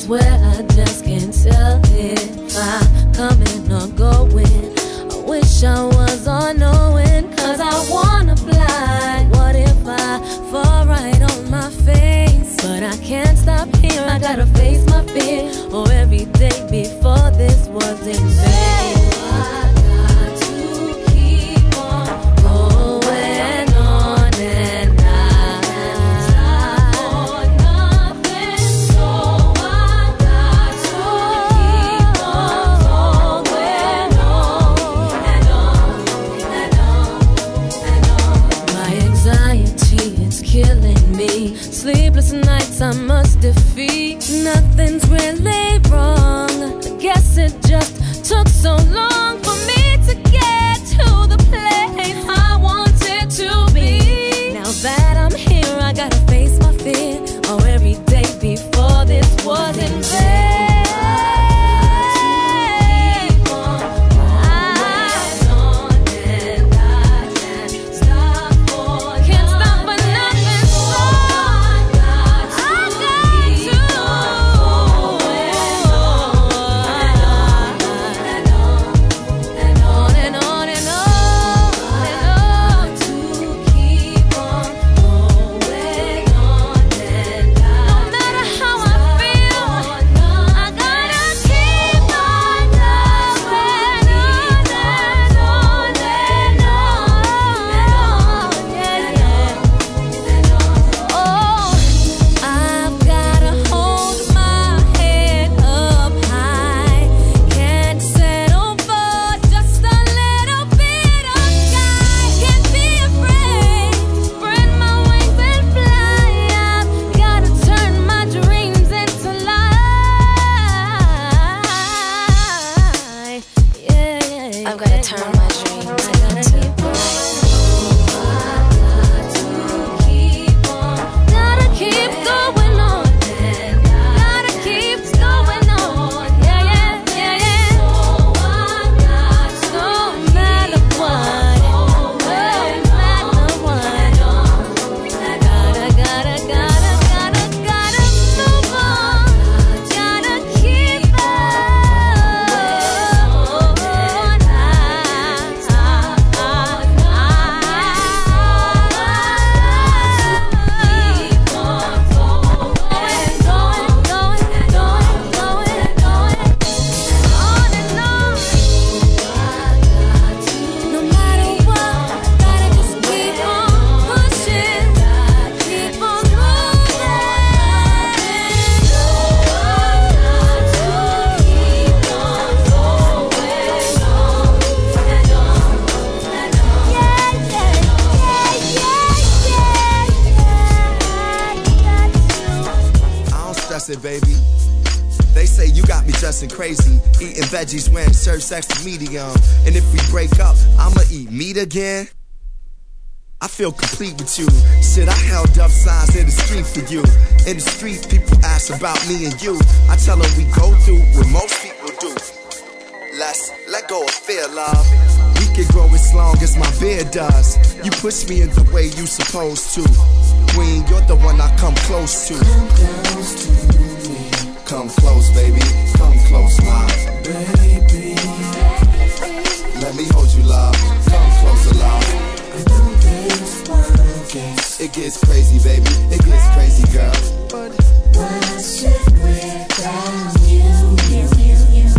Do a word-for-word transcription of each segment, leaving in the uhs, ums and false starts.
swear I just can't tell if I'm coming or going. I wish I was all knowing, cause I wanna fly. What if I fall right on my face? But I can't stop here, I gotta face my fear. Oh, every day before this was in vain. Sleepless nights I must defeat. Nothing's really wrong. I guess it just took so long for me to get to the place I wanted to be. Now that I'm here, I gotta face my fear. Oh, every day before this was in vain. It, baby. They say you got me dressing crazy, eating veggies, wearing shirts extra medium. And if we break up, I'ma eat meat again. I feel complete with you. Shit, I held up signs in the street for you. In the street, people ask about me and you. I tell them we go through what most people do. Let's let go of fear, love. We can grow as long as my beard does. You push me in the way you supposed to. Queen, you're the one I come close to. Come close to me. Come close, baby. Come close, my baby. Let me hold you, love. Come closer, love. I know this one gets. It gets crazy, baby. It gets crazy, girl. But what's it without you? You, you, you.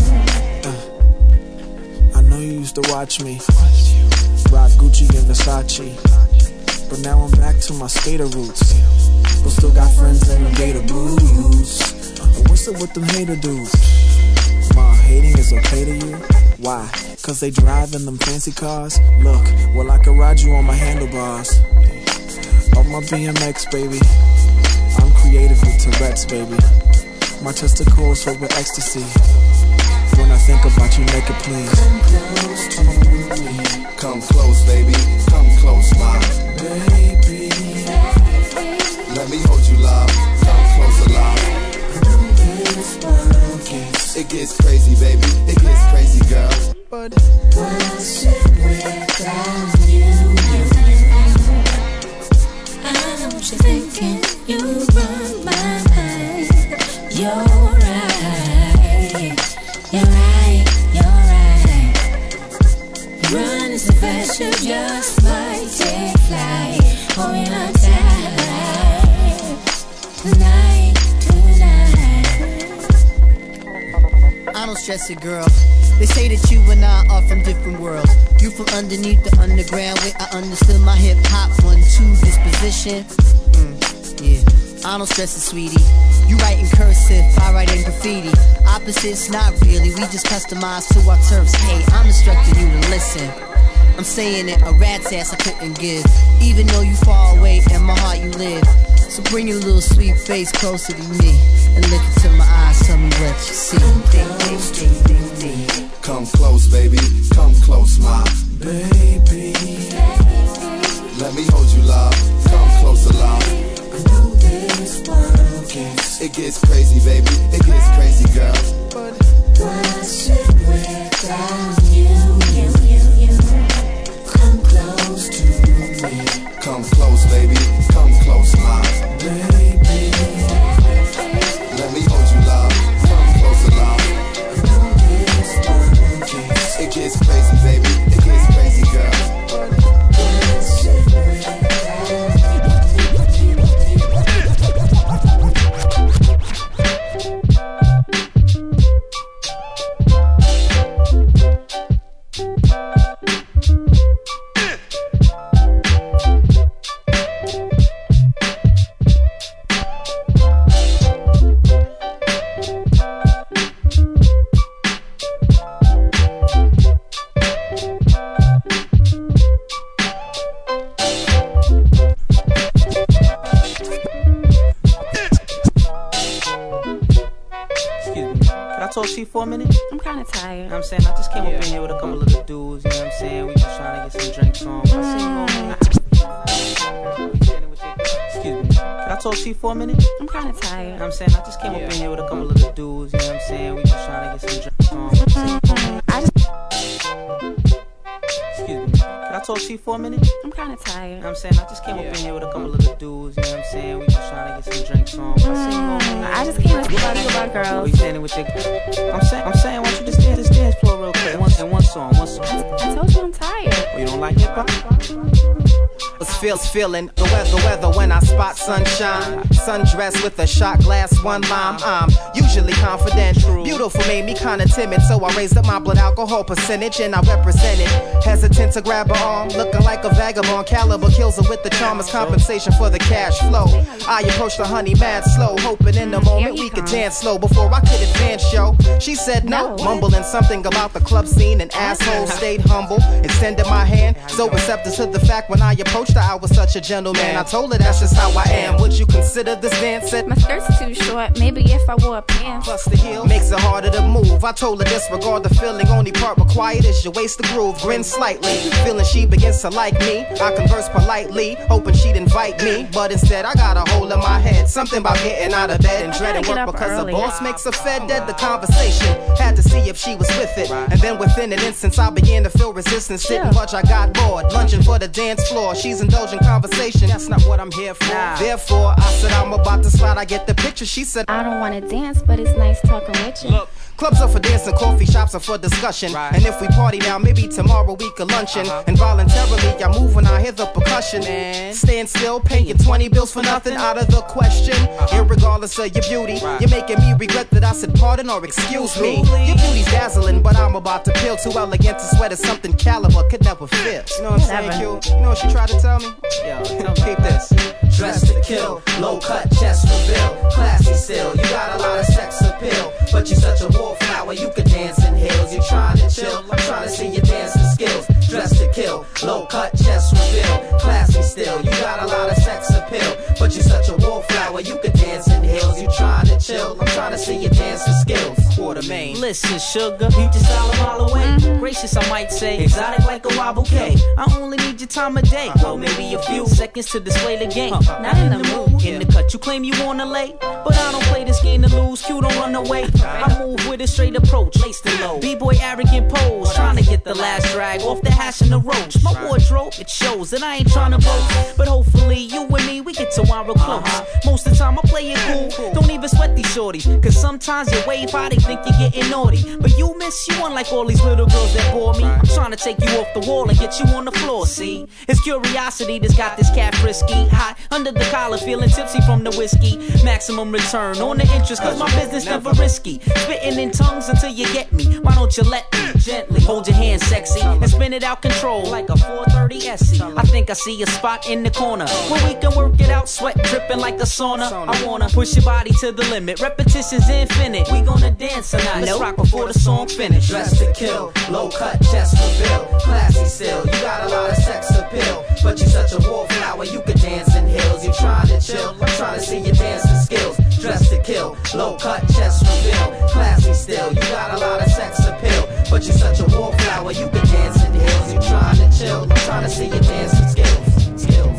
Uh, I know you used to watch me rock Gucci and Versace. But now I'm back to my skater roots. But still got friends in the gator boots. Uh, what's up with them hater dudes? Ma, hating is okay to you? Why? Cause they drive in them fancy cars? Look, well I can ride you on my handlebars. On my B M X, baby. I'm creative with Tourette's, baby. My testicles filled with ecstasy. When I think about you naked, please. Come close to me. Come close, baby. Come close, my baby. Let me hold you, love. Come closer, love. It gets crazy, baby. It gets crazy, girl. But what's it without you? I know what you're thinking. You run my mind. You're right. Running so fast, you just might take flight. Hold on tight. Tonight, tonight. I don't stress it, girl. They say that you and I are from different worlds. You from underneath the underground where I understood my hip hop one two disposition. Mm, yeah, I don't stress it, sweetie. You write in cursive, I write in graffiti. Opposites, not really, we just customize to our turfs. Hey, I'm instructing you to listen. I'm saying it, a rat's ass I couldn't give. Even though you far away, in my heart you live. So bring your little sweet face closer to me and look into my eyes, tell me what you see. Ding, ding, ding, ding, ding. Come close, baby, come close, my baby. Let me hold you, love, come closer, love. I know this world gets, it gets crazy, baby, it gets crazy, girl. But what's it without you, you, you, you? Come close to me. Come close, baby, come close, my baby. Let me hold you, love, come closer, love. It gets crazy, baby, it gets crazy, girl. For a minute? I'm kinda tired. You know what I'm saying? I just came yeah. up in here with a couple of the dudes, you know what I'm saying? We just trying to get some drinks on. Mm. I see you on Excuse me. Can I talk to you for a minute? I'm kinda tired. You know what I'm saying? I just came yeah. up in here with a couple of the dudes, you know what I'm saying? We just trying to get some drinks on. Mm-hmm. I just Excuse me. Can I talk to you for a minute? I'm kinda tired. You know what I'm saying? I just came yeah. up in here with a couple of the dudes, you know what I'm saying? We just trying to get some drinks on. Mm. I see you on I just came up to talk about girls. We standing with your I'm saying, I'm saying, why don't you just dance this dance floor real quick? One, and one song, one song. I, I told you I'm tired. Oh, you don't like hip hop? Feels feeling the weather, weather when I spot sunshine. Sundress with a shot glass, one lime. I'm usually confident. Beautiful made me kinda timid, so I raised up my blood alcohol percentage and I represented. Hesitant to grab her arm, looking like a vagabond. Caliber kills her with the charm as compensation for the cash flow. I approached the honey mad slow, hoping in the moment we could dance slow before I could advance show. She said no, mumbling something about the club scene and assholes stayed humble. Extended my hand, so receptive to the fact when I approached her I was such a gentleman. I told her that's just how I am. Would you consider this dance? My skirt's too short, maybe if I wore a pants. Plus the heel makes it harder to move. I told her disregard the feeling, only part required is your waist to groove. Grin slightly, feeling she begins to like me. I converse politely, hoping she'd invite me, but instead I got a hole in my head. Something about getting out of bed and dreading work because early. The boss makes her fed dead. The conversation had to see if she was with it, and then within an instance I began to feel resistance. Didn't much, I got bored, lunging for the dance floor. She's indulging conversation, that's not what I'm here for. Nah. Therefore, I said I'm about to slide, I get the picture. She said I don't wanna dance, but it's nice talking with you. Look, clubs are for dancing, coffee shops are for discussion. Right. And if we party now, maybe tomorrow we could luncheon. Uh-huh. Involuntarily, I move when I hear the percussion. Man. Staying still, paying twenty bills for nothing, out of the question. Uh-huh. Irregardless of your beauty, right. You're making me regret that I said pardon or excuse me. Your beauty's dazzling, but I'm about to peel. Too elegant to sweat is something caliber could never fit. You know what I'm saying, Q? You know what she tried to tell me? Yo, tell me. Keep this. Dressed to kill, low cut chest reveal, classy still. You got a lot of sex appeal, but you're such a wallflower. You could dance in heels. You trying to chill? I'm trying to see your dancing skills. Dressed to kill, low cut chest reveal, classy still. You got a lot of sex appeal, but you're such a wallflower. You could dance in heels. You trying to chill? I'm trying to see your dancing skills. Quarter main. Listen, sugar, you just out a mile away. Mm-hmm. Gracious, I might say, exotic like a wild bouquet. I only need your time of day, well maybe a few seconds to display the game. Not in the mood, in the cut. You claim you wanna lay, but I don't play this game. game to lose, Q don't run away. I move with a straight approach, laced and low. B-boy arrogant pose, trying to get the last drag off the hash and the roach. My wardrobe, it shows that I ain't trying to boast. But hopefully you and me, we get to wine real close. Most of the time I play it cool, don't even sweat these shorties. Cause sometimes you wave high, they think you're getting naughty. But you miss, you unlike all these little girls that bore me. I'm trying to take you off the wall and get you on the floor, see? It's curiosity that's got this cat frisky. Hot under the collar, feeling tipsy from the whiskey. Maximum return on the interest, cause my business never risky. Spitting in tongues until you get me. Why don't you let me gently hold your hand sexy and spin it out control like a four thirty S C. I think I see a spot in the corner where we can work it out, sweat dripping like a sauna. I wanna push your body to the limit, repetition's infinite. We gonna dance tonight, let's rock before the song finish. Dress to kill, low cut, chest reveal, classy still. You got a lot of sex appeal, but you such a wallflower, you could dance in hills. You trying to chill, I'm trying to see your dancing skills. Dress to kill, low cut, chest reveal, classy still. You got a lot of sex appeal, but you such a wallflower, you could dance in hills. You trying to chill, I'm trying to see your dancing skills. Skills.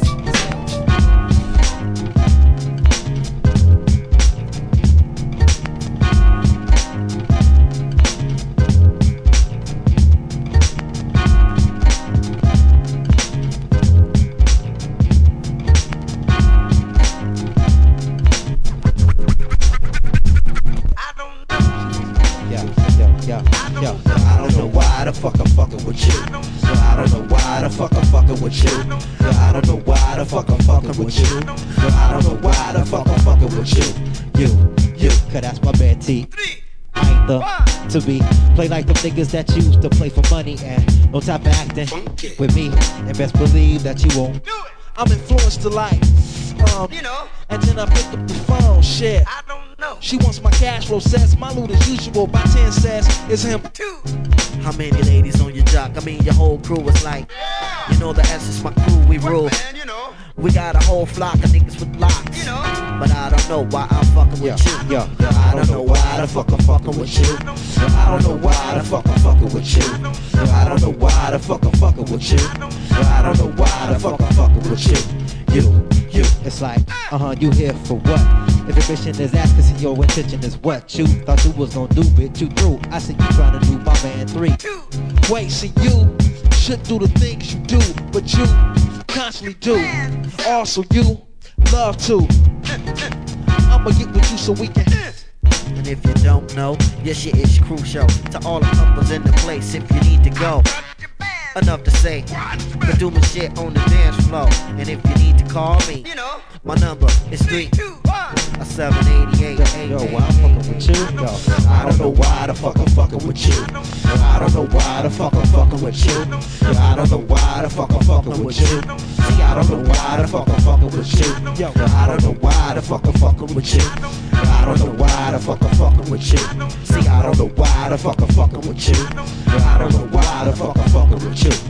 Yo, I don't know why the fuck I'm fucking with you. Yo, I don't know why the fuck I'm fucking with you. Yo, I don't know why the fuck I'm fucking with you. Yo, I don't know why the fuck I'm fucking with you. You, you, cause that's my man T. I ain't the to be play like them niggas that used to play for money and no type of acting with me. And best believe that you won't. I'm influenced to like, um, you know, and then I pick up the phone, shit. I don't know. She wants my cash flow, says my loot as usual. By ten says it's him too. How many ladies on your jock? I mean your whole crew is like, you know the essence, my crew, we rule. Man, you know. We got a whole flock of niggas with locks, you know. But I don't know why I'm fucking with yo, you. Yo, yo, I don't know why the fuck I'm fucking with you. Yo, I don't know why the fuck I'm fucking with you. Yo, I don't know why the fuck I'm fucking with you. Yo, I don't know why the fuck I'm fucking with you. You, you. It's like, uh-huh, you here for what? If your mission is ask, cause your intention is what? You thought you was gonna do, bitch, you through. I see you trying to do my man three. Wait, see you should do the things you do, but you constantly do. Also you love to. I'ma get with you so we can. And if you don't know, yes, your ish crucial to all the couples in the place if you need to go. Enough to say, but do my shit on the dance floor. And if you need to call me, you know, my number is three two one a seven eighty-eight. Yo, yo, why I'm fucking with you? Yo, I don't know why the fuck I'm fucking with you. Yo, I don't know why the fuck I'm fucking with you. Yo, I don't know why the fuck I'm fucking with you. See, I don't know why the fuck I'm fucking with you. Yo, I don't know why the fuck I'm fucking with you. Yo, I don't know why the fuck I'm fucking with you. See, I don't know why the fuck I'm fucking with you. Yo, I don't know why the fuck I'm fucking with you.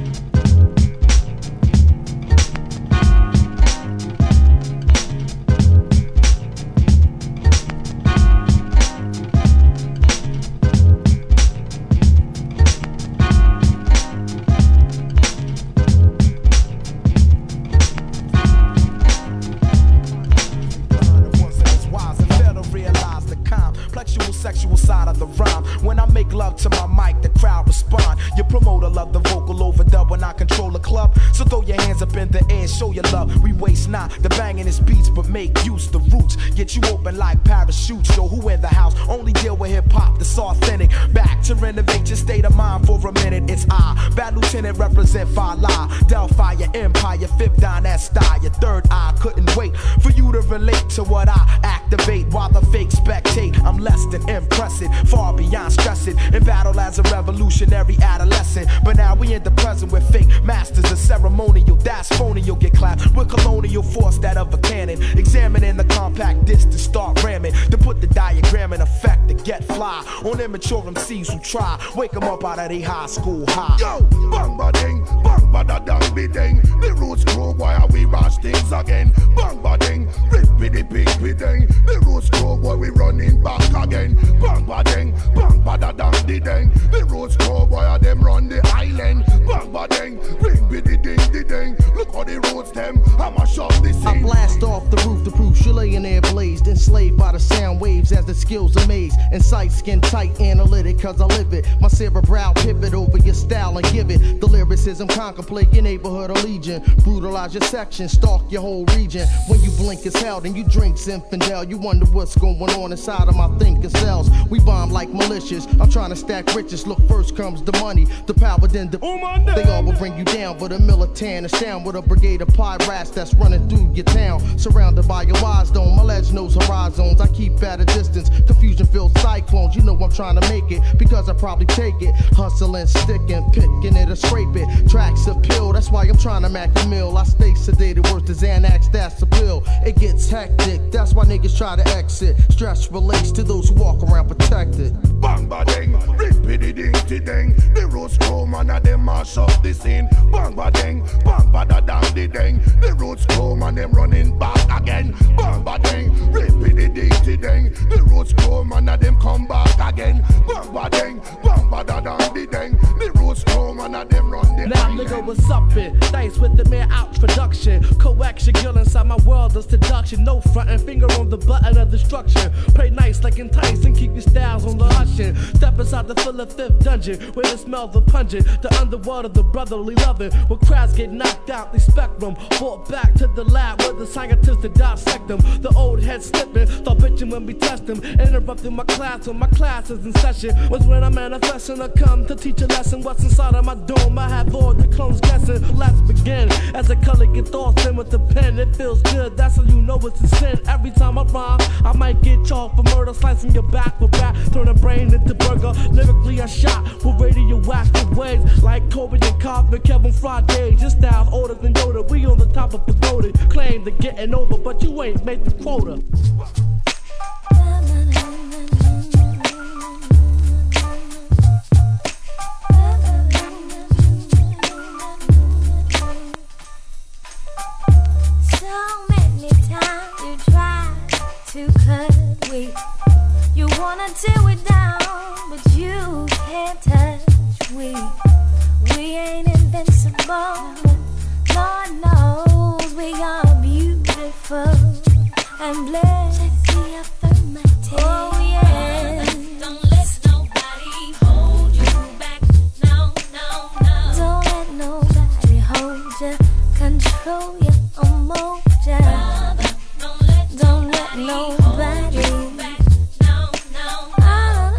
Sexual side of the rhyme. When I make love to my mic, the crowd respond. Your promoter love the vocal overdub when I control the club. So throw your hands up in the air, show your love. We waste not the banging is beats, but make use the roots. Get you open like parachutes. Yo, who in the house? Only deal with hip hop that's authentic. Back to renovate your state of mind for a minute. It's I, Bad Lieutenant, represent Fala, Delphi, your empire, fifth dynasty. Your third eye couldn't wait for you to relate to what I activate while the fake spectate. I'm less than impressive, far beyond stressing. In battle as a revolutionary adolescent. But now we in the present with fake masters of ceremonial. That's phony, you'll get clapped with colonial force that of a cannon. Examining the compact disc to start ramming. To put the diagram in effect to get fly on immature M Cs who try. Wake them up out of their high school high. Yo, bang ba ding, bang ba da dang be ding. The roots grow, why are we rush things again? Bang ba ding, rip the pig be ding. The roots grow, why we running back again? Bang ba ding, bang ba da dang di ding. The roots grow, why are them run the island? Bang ba ding, ring be the ding di ding. Look how the roots them. I'ma shove this in. I blast off the roof to prove Chile in air blazed, enslaved by the sound waves as the skills amaze. And sight skin tight analytic cause I live it. My cerebral pivot over your style and give it. The lyricism contemplate your neighborhood or legion. Brutalize your section, stalk your whole region. When you blink as hell, then you drink Zinfandel. You wonder what's going on inside of my thinking cells. We bomb like malicious. I'm trying to stack riches. Look, first comes the money, the power, then the they all will bring you down. But a militant is down with a brigade of pirates that's running through your town. Surrounded by your wise dome, my ledge knows horizons. I keep at a distance, confusion fills cyclones. You know I'm trying to make it, because I probably take it. Hustling, sticking, picking it or scrape it. Tracks appeal, that's why I'm trying to mac the mill. I stay sedated, worse than Xanax, that's a pill. It gets hectic, that's why niggas try to exit. Stress relates to those who walk around protected. Bang ba ding, rippity ding ti ding. The roots grow, man, and them mash up the scene. Bang ba ding, bang ba da dang di ding. The roots grow, man, them running back again. Bang ba ding, rippity ding ti ding. The roots grow, man, and them come back again. Bang ba ding, bang ba da dang di ding. The roots grow, man, and them run the Now nigga, what's up it? Dice with the mere out production. Coaxial girl inside my world is seduction. No front and finger on the button of destruction. Play nice like entice and keep your styles on the hushing. Step inside the full of fifth dungeon where the smell the pungent. The underwater, the brotherly loving. Where crowds get knocked out, the spectrum. Brought back to the lab where the scientists to dissect them. The old head slipping, thought bitching when we test them. Interrupting my class when my class is in session. Was when I'm manifesting, I come to teach a lesson. What's inside of my dome? I have all the clones guessing. Let's begin. As the color gets tossed in with the pen, it feels good. That's how you know it's a sin. Every time I rhyme, I might get chalked for murder, slicing your back with rap, turn a brain into burger. Lyrically, I shot with radioactive waves like Kobe and Kaufman, Kevin Friday. Your style's older than Yoda. We on the top of the golden. Claim to getting over, but you ain't made the quota. So many times you try to cut weight. You wanna tear it down, but you can't touch we. We ain't invincible. Lord knows we are beautiful and blessed. Check the affirmative. Oh yes. Don't let nobody hold you back. No, no, no. Don't let nobody hold you, control you, or mold you. Don't let, don't let nobody hold you back. No, no, no.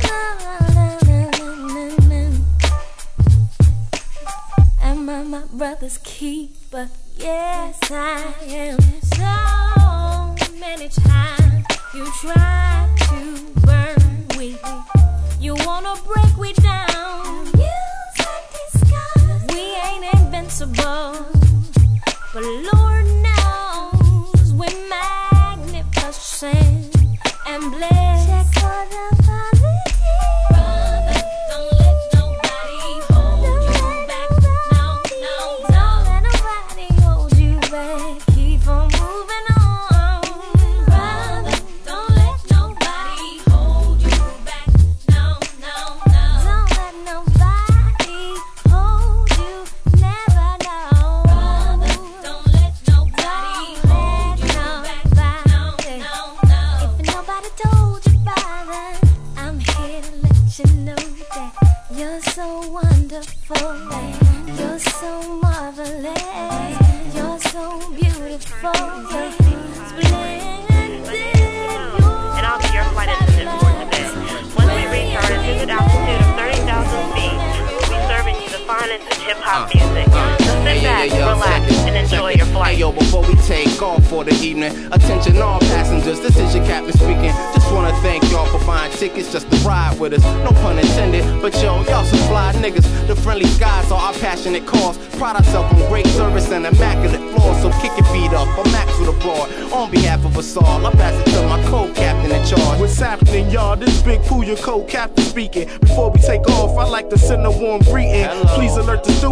Am I my brother's keeper? Yes, I am. So many times you try to burn we. You wanna break we down. You said disgust. We ain't invincible, but Lord knows we're magnificent and blessed. Check for the positive. Brother, don't let nobody hold you back. No, no, don't let nobody hold you back. Keep on moving on. Brother, don't let nobody hold you back. No, no, no. Don't let nobody hold you. Never know. Brother, don't let nobody hold you back. No, no, no. If nobody told you by then, I'm here to let you know that you're so wonderful. You're so marvelous. You're so beautiful. Splendid. And I'll be your flight attendant for today. Once we reach our intended altitude of thirty thousand feet, we'll be serving you the finest of hip-hop music. So sit back, relax, and enjoy your flight. Hey, yo, before we take off for the evening, attention all passengers, this is your captain speaking. Just wanna thank y'all for buying tickets just to ride with us. No pun intended, but yo, y'all some fly niggas. The friendly skies are our passionate cause. Pride ourselves on great service and immaculate floors. So kick your feet up, I'm Max with abroad. On behalf of us all, I pass it to my co-captain in charge. What's happening, y'all? This Big Pooh, your co-captain speaking. Before we take off, I'd like to send a warm greeting. Hello. Please alert the steward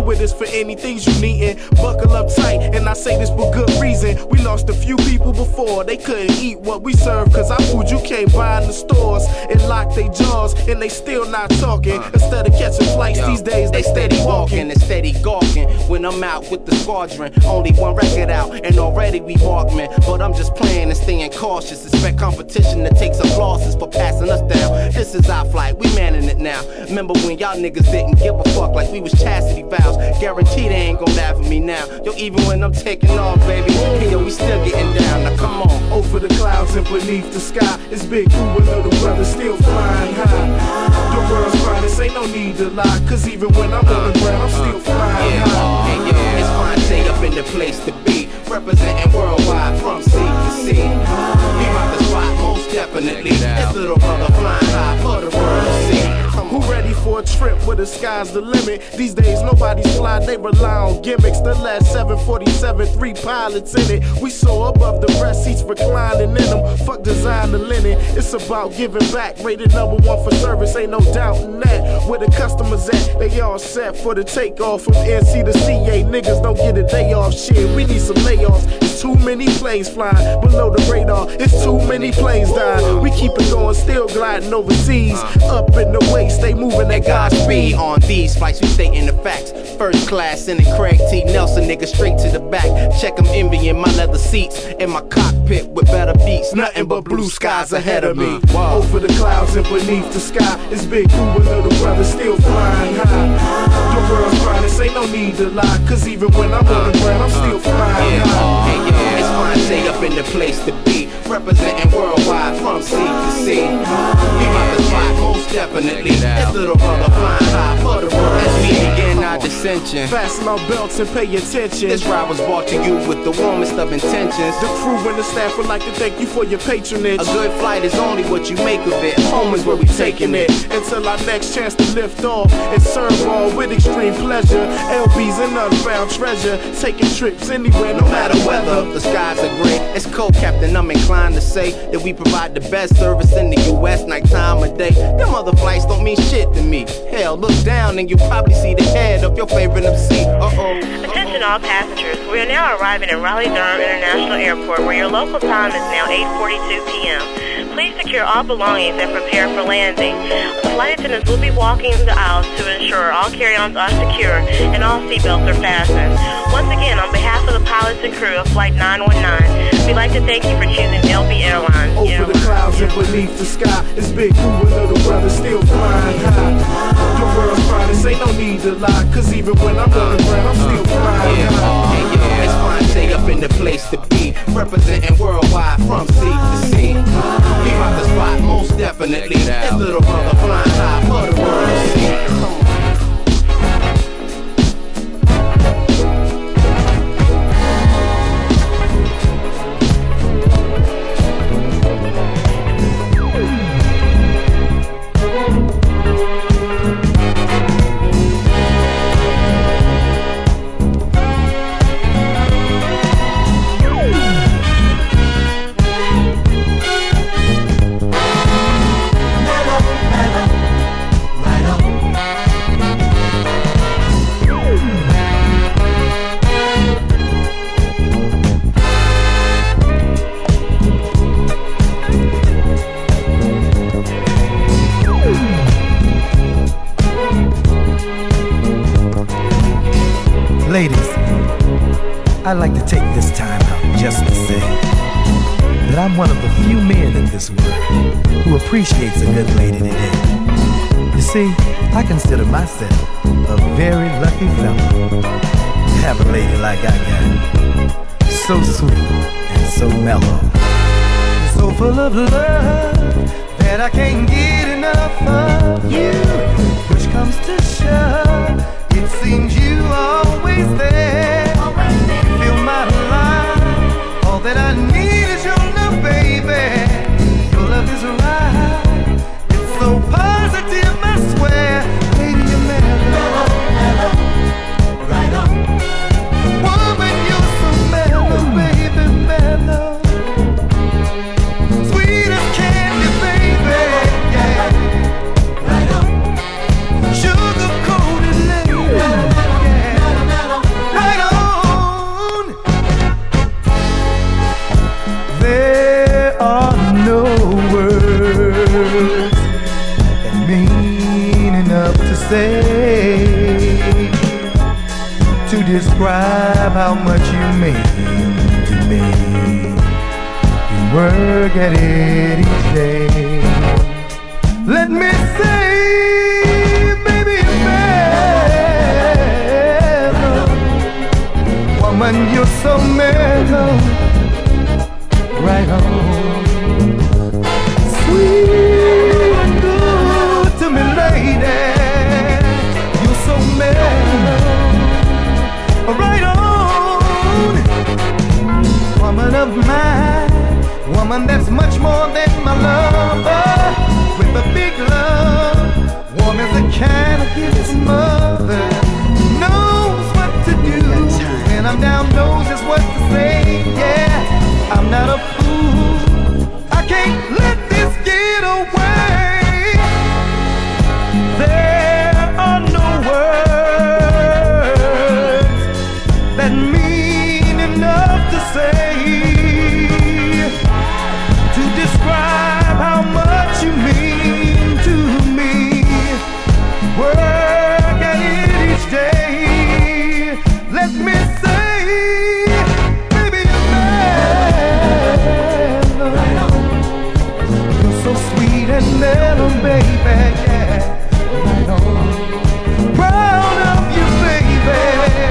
with us for anything you needin'. Buckle up tight, and I say this for good reason. We lost a few people before, they couldn't eat what we serve, cause our food you can't buy in the stores. It locked their jaws, and they still not talking. Instead of catching flights, Yo, these days they, they steady walking and steady gawking. When I'm out with the squadron, only one record out, and already we Walkman. But I'm just playing and staying cautious. Expect competition to take some losses for passing us down. This is our flight, we manning it now. Remember when y'all niggas didn't give a fuck like we was chastity vows? Guaranteed they ain't gon' laugh at me now. Yo, even when I'm taking off, baby, hey, yo, we still getting down. Now come on. Over the clouds and beneath the sky, it's Big Boo and little brother still flying high. The world's finest, ain't no need to lie, cause even when I'm on the ground, I'm still flying yeah, high. Yeah, yeah, it's fine, stay up in the place to be, representing worldwide from sea to sea. We about the spot, most definitely. This little brother flying high for the world to see. Who ready for a trip where the sky's the limit? These days nobody's fly, they rely on gimmicks. The last seven forty-seven, three pilots in it. We soar above the rest, seats reclining in them. Fuck design the linen, it's about giving back. Rated number one for service, ain't no doubt in that. Where the customers at, they all set for the takeoff. From N C to C A, niggas don't get a day off. Shit, we need some layoffs. It's too many planes flying below the radar. It's too many planes dying. We keep it going, still gliding overseas. Up in the waist, stay moving at God's speed. On these flights, we stating the facts. First class in the Craig T. Nelson, nigga, straight to the back. Check them envying my leather seats. In my cockpit with better beats. Nothing but blue skies ahead of me. Whoa. Over the clouds and beneath the sky, it's Big Boo and little brother still flying high. The world's finest, ain't no need to lie, cause even when I'm on the ground, I'm still flying yeah, high. Yeah, yeah, it's fine, stay up in the place to be, representing worldwide from sea to sea. We about the spot, most definitely. This little brother flying high for the world. As we begin our dissension, fasten our belts and pay attention. This ride was brought to you with the warmest of intentions. The crew and the staff would like to thank you for your patronage. A good flight is only what you make of it. Home is where we taking it. Until our next chance to lift off and serve all with extreme pleasure. L B's an unfound treasure, taking trips anywhere, no matter weather. The skies are gray. It's cold, Captain. I'm inclined to say that we provide the best service in the U S nighttime of day. Them other flights don't mean shit to me. Hell, look down and you probably see the head of your favorite M C. Uh-oh. Attention all passengers. We are now arriving at Raleigh-Durham International Airport, where your local time is now eight forty-two p m Please secure all belongings and prepare for landing. The flight attendants will be walking the aisles to ensure all carry-ons are secure and all seatbelts are fastened. Once again, on behalf of the pilots and crew of Flight nine one nine, we'd like to thank you for choosing L B Airlines. Over Airlines. the clouds and beneath the sky, it's Big Boo and little brother still flying high. The world's finest, ain't no need to lie, cause even when I'm on the ground, I'm still flying yeah, high. Yeah, yeah, it's fine, stay up in the place to be, representing worldwide from sea to sea. We about the spot, most definitely. This little brother flying high for the world to see. Come on. Ladies, I'd like to take this time out just to say that I'm one of the few men in this world who appreciates a good lady today. You see, I consider myself a very lucky fellow to have a lady like I got. So sweet and so mellow. So full of love that I can't get enough of you. Push comes to shove, it seems you always there. Fill my life, all that I need is your love, baby. Your love is right, it's so positive, I swear. Lady, you're mellow, mellow, right on. Woman, you're so mellow, baby, mellow. Sweet as candy, baby, yeah. Right on. Sugar coated lady, yeah. describe how much you mean to me. You work at it each day. Let me say, baby, you're mellow. Woman, you're so mellow. Right on. Sweet and good to me, lady. You're so mellow. Right on. Woman of mine, woman that's much more than my lover. With a big love, warm as a can of his mother. Knows what to do when I'm down, knows just what to say. Yeah, I'm not a fool. I can't let this get away. There are no words that mean enough to say to describe how much you mean to me. Work at it each day. Let me say, baby, you're mellow. You're so sweet and mellow, baby, yeah. Right on. Proud of you, baby.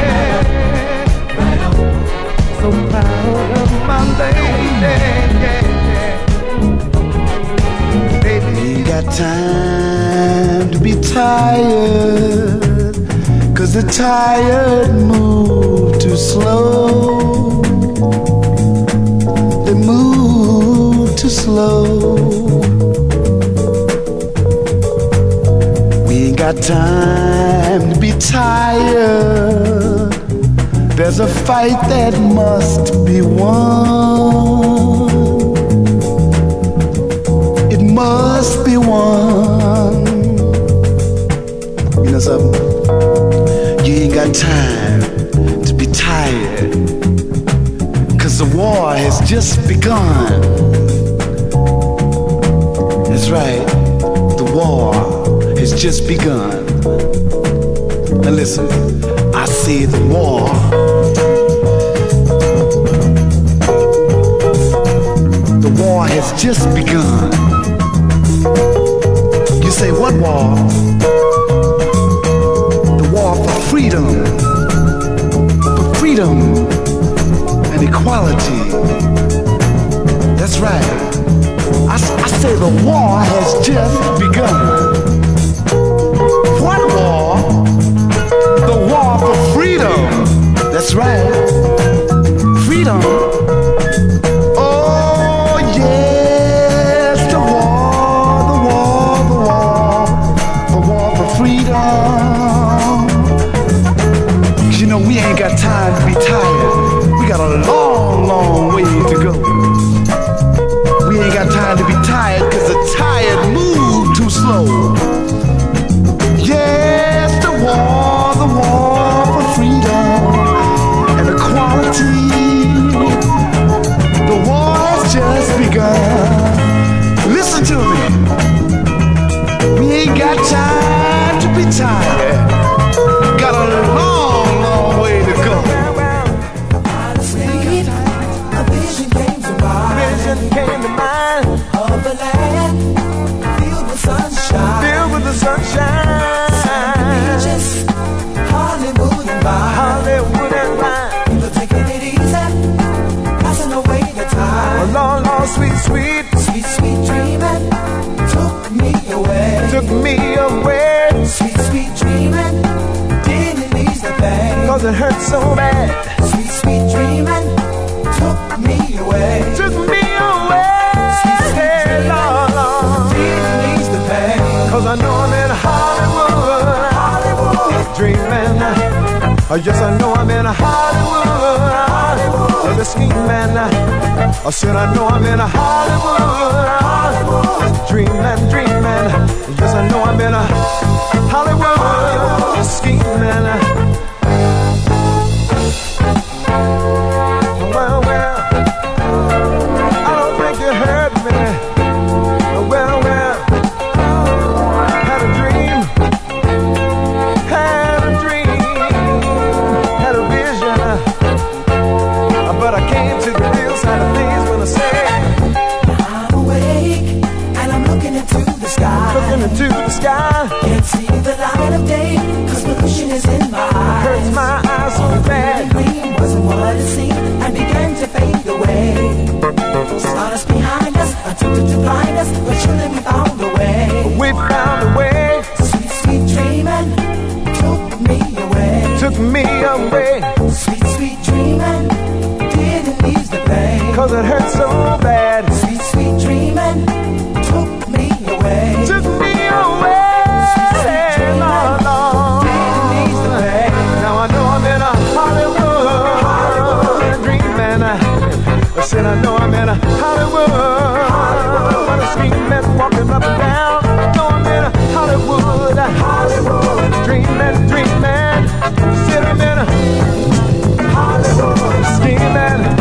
Right on. So proud of my lady, yeah. Ain't got time to be tired, 'cause the tired move too slow. They move too slow. We ain't got time to be tired. There's a fight that must be won. Must be one. You know something? You ain't got time to be tired, 'cause the war has just begun. That's right, the war has just begun. Now listen, I say the war The war has just begun. You say, what war? The war for freedom. For freedom and equality. That's right. I, I say the war has just begun. What war? The war for freedom. That's right. Freedom. We ain't got time to be tired. We got a long, long way to go. We ain't got time to be tired, 'cause the tired move too slow. Yes, the war, the war for freedom and equality. The war has just begun. Listen to me. We ain't got time to be tired. Got a long, long way to go. A vision came to mind. Vision came to mind of the land filled with sunshine. Filled with the sunshine. Some beaches, Hollywood and Vine. Hollywood and Vine. People taking it easy, passing away the time. A long, long, sweet, sweet, sweet, sweet dreaming took me away. Took me away. Sweet, sweet dreaming. 'Cause it hurt so bad. Sweet, sweet dreaming took me away. Took me away. Sweet, sweet dreaming didn't ease the pain. 'Cause I know I'm in Hollywood. Hollywood dreaming. Oh, yes, I know I'm in Hollywood. Hollywood the scheming. I said I know I'm in Hollywood. Hollywood dreaming, dreaming. Yes, I know I'm in a Hollywood scheming. Well, well, I don't think you heard me. Well, well, had a dream, had a dream, had a vision. it hurt so bad. Sweet, sweet dreaming took me away. Took me away. Sweet, sweet dreaming, Lord, Lord. Didn't ease the pain. Now I know I'm in a Hollywood, Hollywood dreaming. I said I know I'm in a Hollywood, Hollywood screaming, walking up and down. I know I'm in a Hollywood, Hollywood dreaming, dreaming. Said I'm in a Hollywood scheming.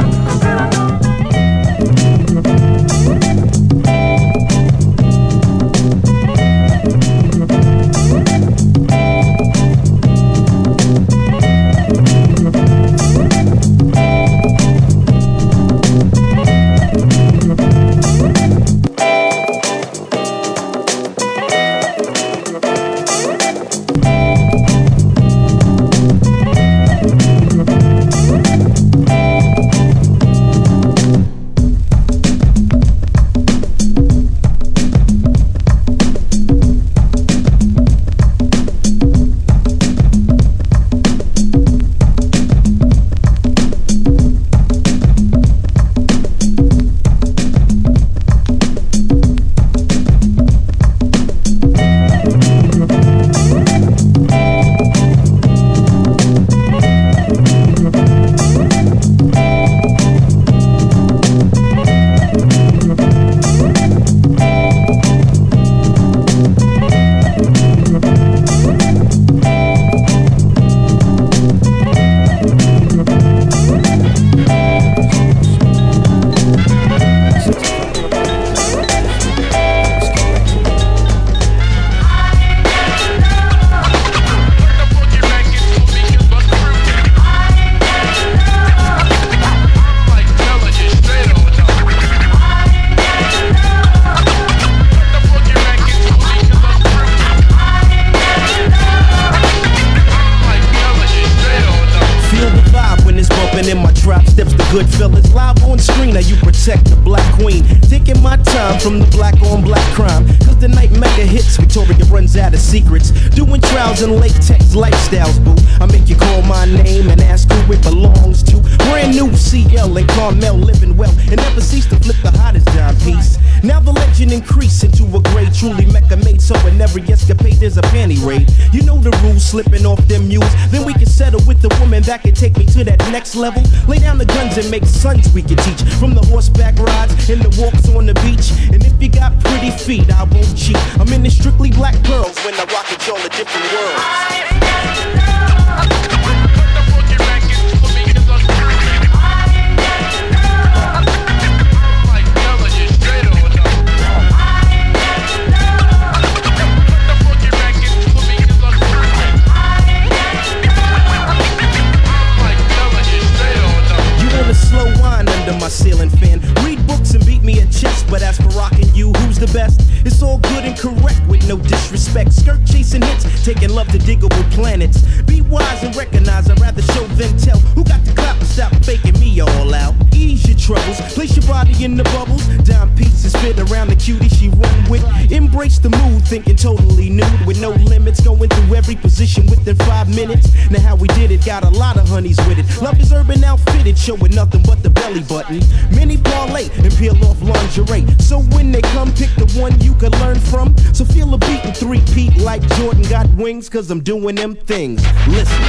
From the black on black crime, cause the night mega hits, Victoria runs out of secrets. Doing trials and latex lifestyles, boo. I make you call my name and ask who it belongs to. Brand new C L and Carmel living well, and never cease to flip the hottest dime piece. Now the legend increase into a grade, truly Mecca made, so in every escapade there's a panty raid. You know the rules, slipping off them mules, then we can settle with the woman that can take me to that next level. Lay down the guns and make sons we can teach, from the horseback rides and the walks on the beach. And if you got pretty feet, I won't cheat. I'm in the strictly black pearls when I rock it, y'all a different world. Slow wine under my ceiling fan. Read books and beat me at chess, but as for rocking you, who's the best? It's all good and correct with no disrespect. Skirt chasing hits, taking love to diggable planets. Be wise and recognize, I'd rather show than tell. Who got the clap and stop faking me all out? Ease your troubles, place your body in the bubbles. Dime pieces fit around the cutie she run with. Embrace the mood, thinking totally nude with no limits. Going through every position within five minutes. Now how we did it, got a lot of honeys with it. Love is urban outfitted, showing nothing but the belly button. Many parlay and peel off lingerie. So when they come, pick the one you can learn from. So feel a beat and three-peat like Jordan got wings, cause I'm doing them things. Listen.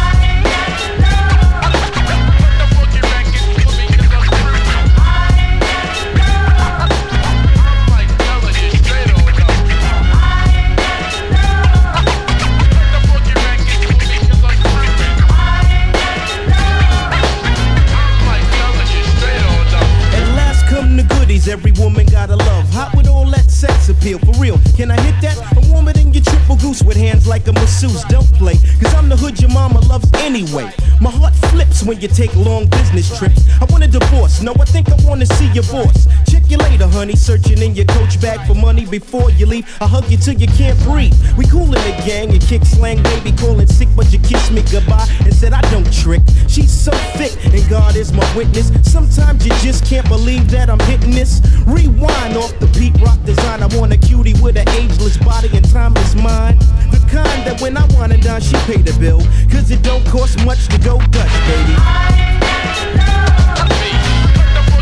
Every woman gotta love, hot with all that sex appeal. For real, can I hit that? I'm warmer than your triple goose with hands like a masseuse. Don't play, cause I'm the hood your mama loves anyway. My heart flips when you take long business trips. I want a divorce, no, I think I wanna see your boss. Check you later, honey, searching in your coach bag for money before you leave. I hug you till you can't breathe. We cool in the gang, you kick slang, baby, calling sick, but you kiss me goodbye and said I don't trick. She's so thick, and God is my witness. Sometimes you just can't believe that I'm hitting this. Rewind off the Pete Rock design. I want a cutie with an ageless body and timeless mind. The kind that when I want to dine, she pay the bill. Cause it don't cost much to go Dutch, baby.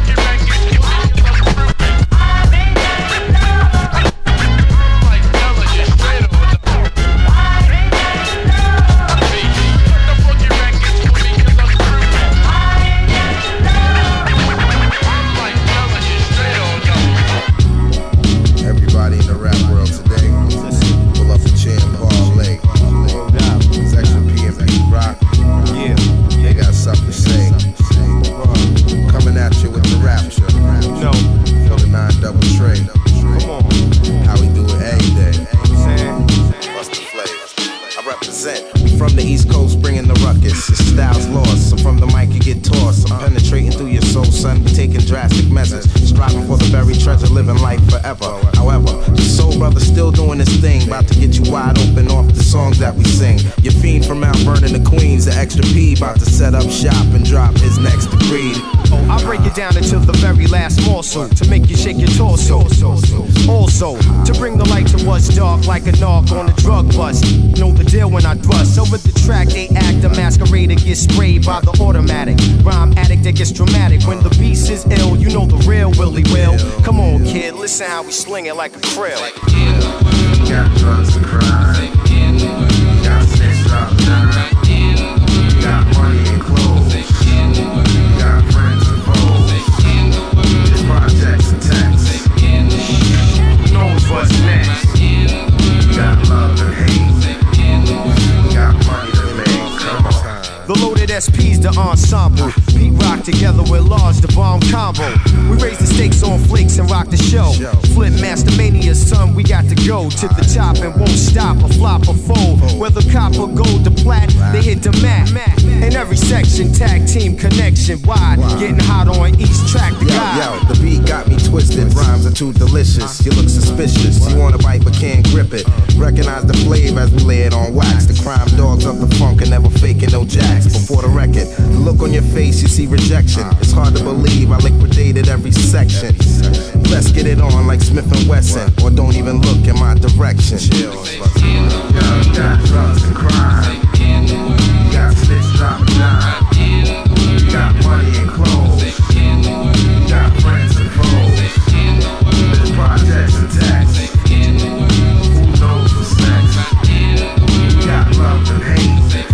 about to set up shop and drop his next degree. Oh, I break it down into the very last morsel to make you shake your torso. Also, to bring the light to what's dark like a knock on a drug bust. Know the deal when I thrust over the track. A act, a masquerader gets sprayed by the automatic. Rhyme addict that gets dramatic. When the beast is ill, you know the real Willie will. Come on, kid, listen how we sling it like a krill. Got drugs to crime. Got sex drop nine. Got money and clothes. Got friends and foes. It's projects and texts. Knows what's next. Got love and hate. Got money to make. Come on. The loaded S P's the ensemble. Pete Rock together with Large, the bomb combo. We raise the stakes on flakes and rock the show. Flip Master Mania, son, we got to go to the top and won't stop or flop or fold. Whether copper, gold, the plat, they hit the mat. In every section, tag team connection wide. Getting hot on each track, the guy. Yo, the beat got me twisted. Rhymes are too delicious. You look suspicious. You wanna bite but can't grip it. Recognize the flavor as we lay it on wax. The crime dogs of the funk and never faking no jacks. Before the record, the look on your face, you see rejection. It's hard to believe I liquidated every section. Let's get it on like Smith and Wesson, or don't even look in my direction. Yo, you got drugs and crime. You got snitch dropping nine. You got money and clothes. You got friends and foes. There's projects and tax. Who knows what's next? You got love and hate.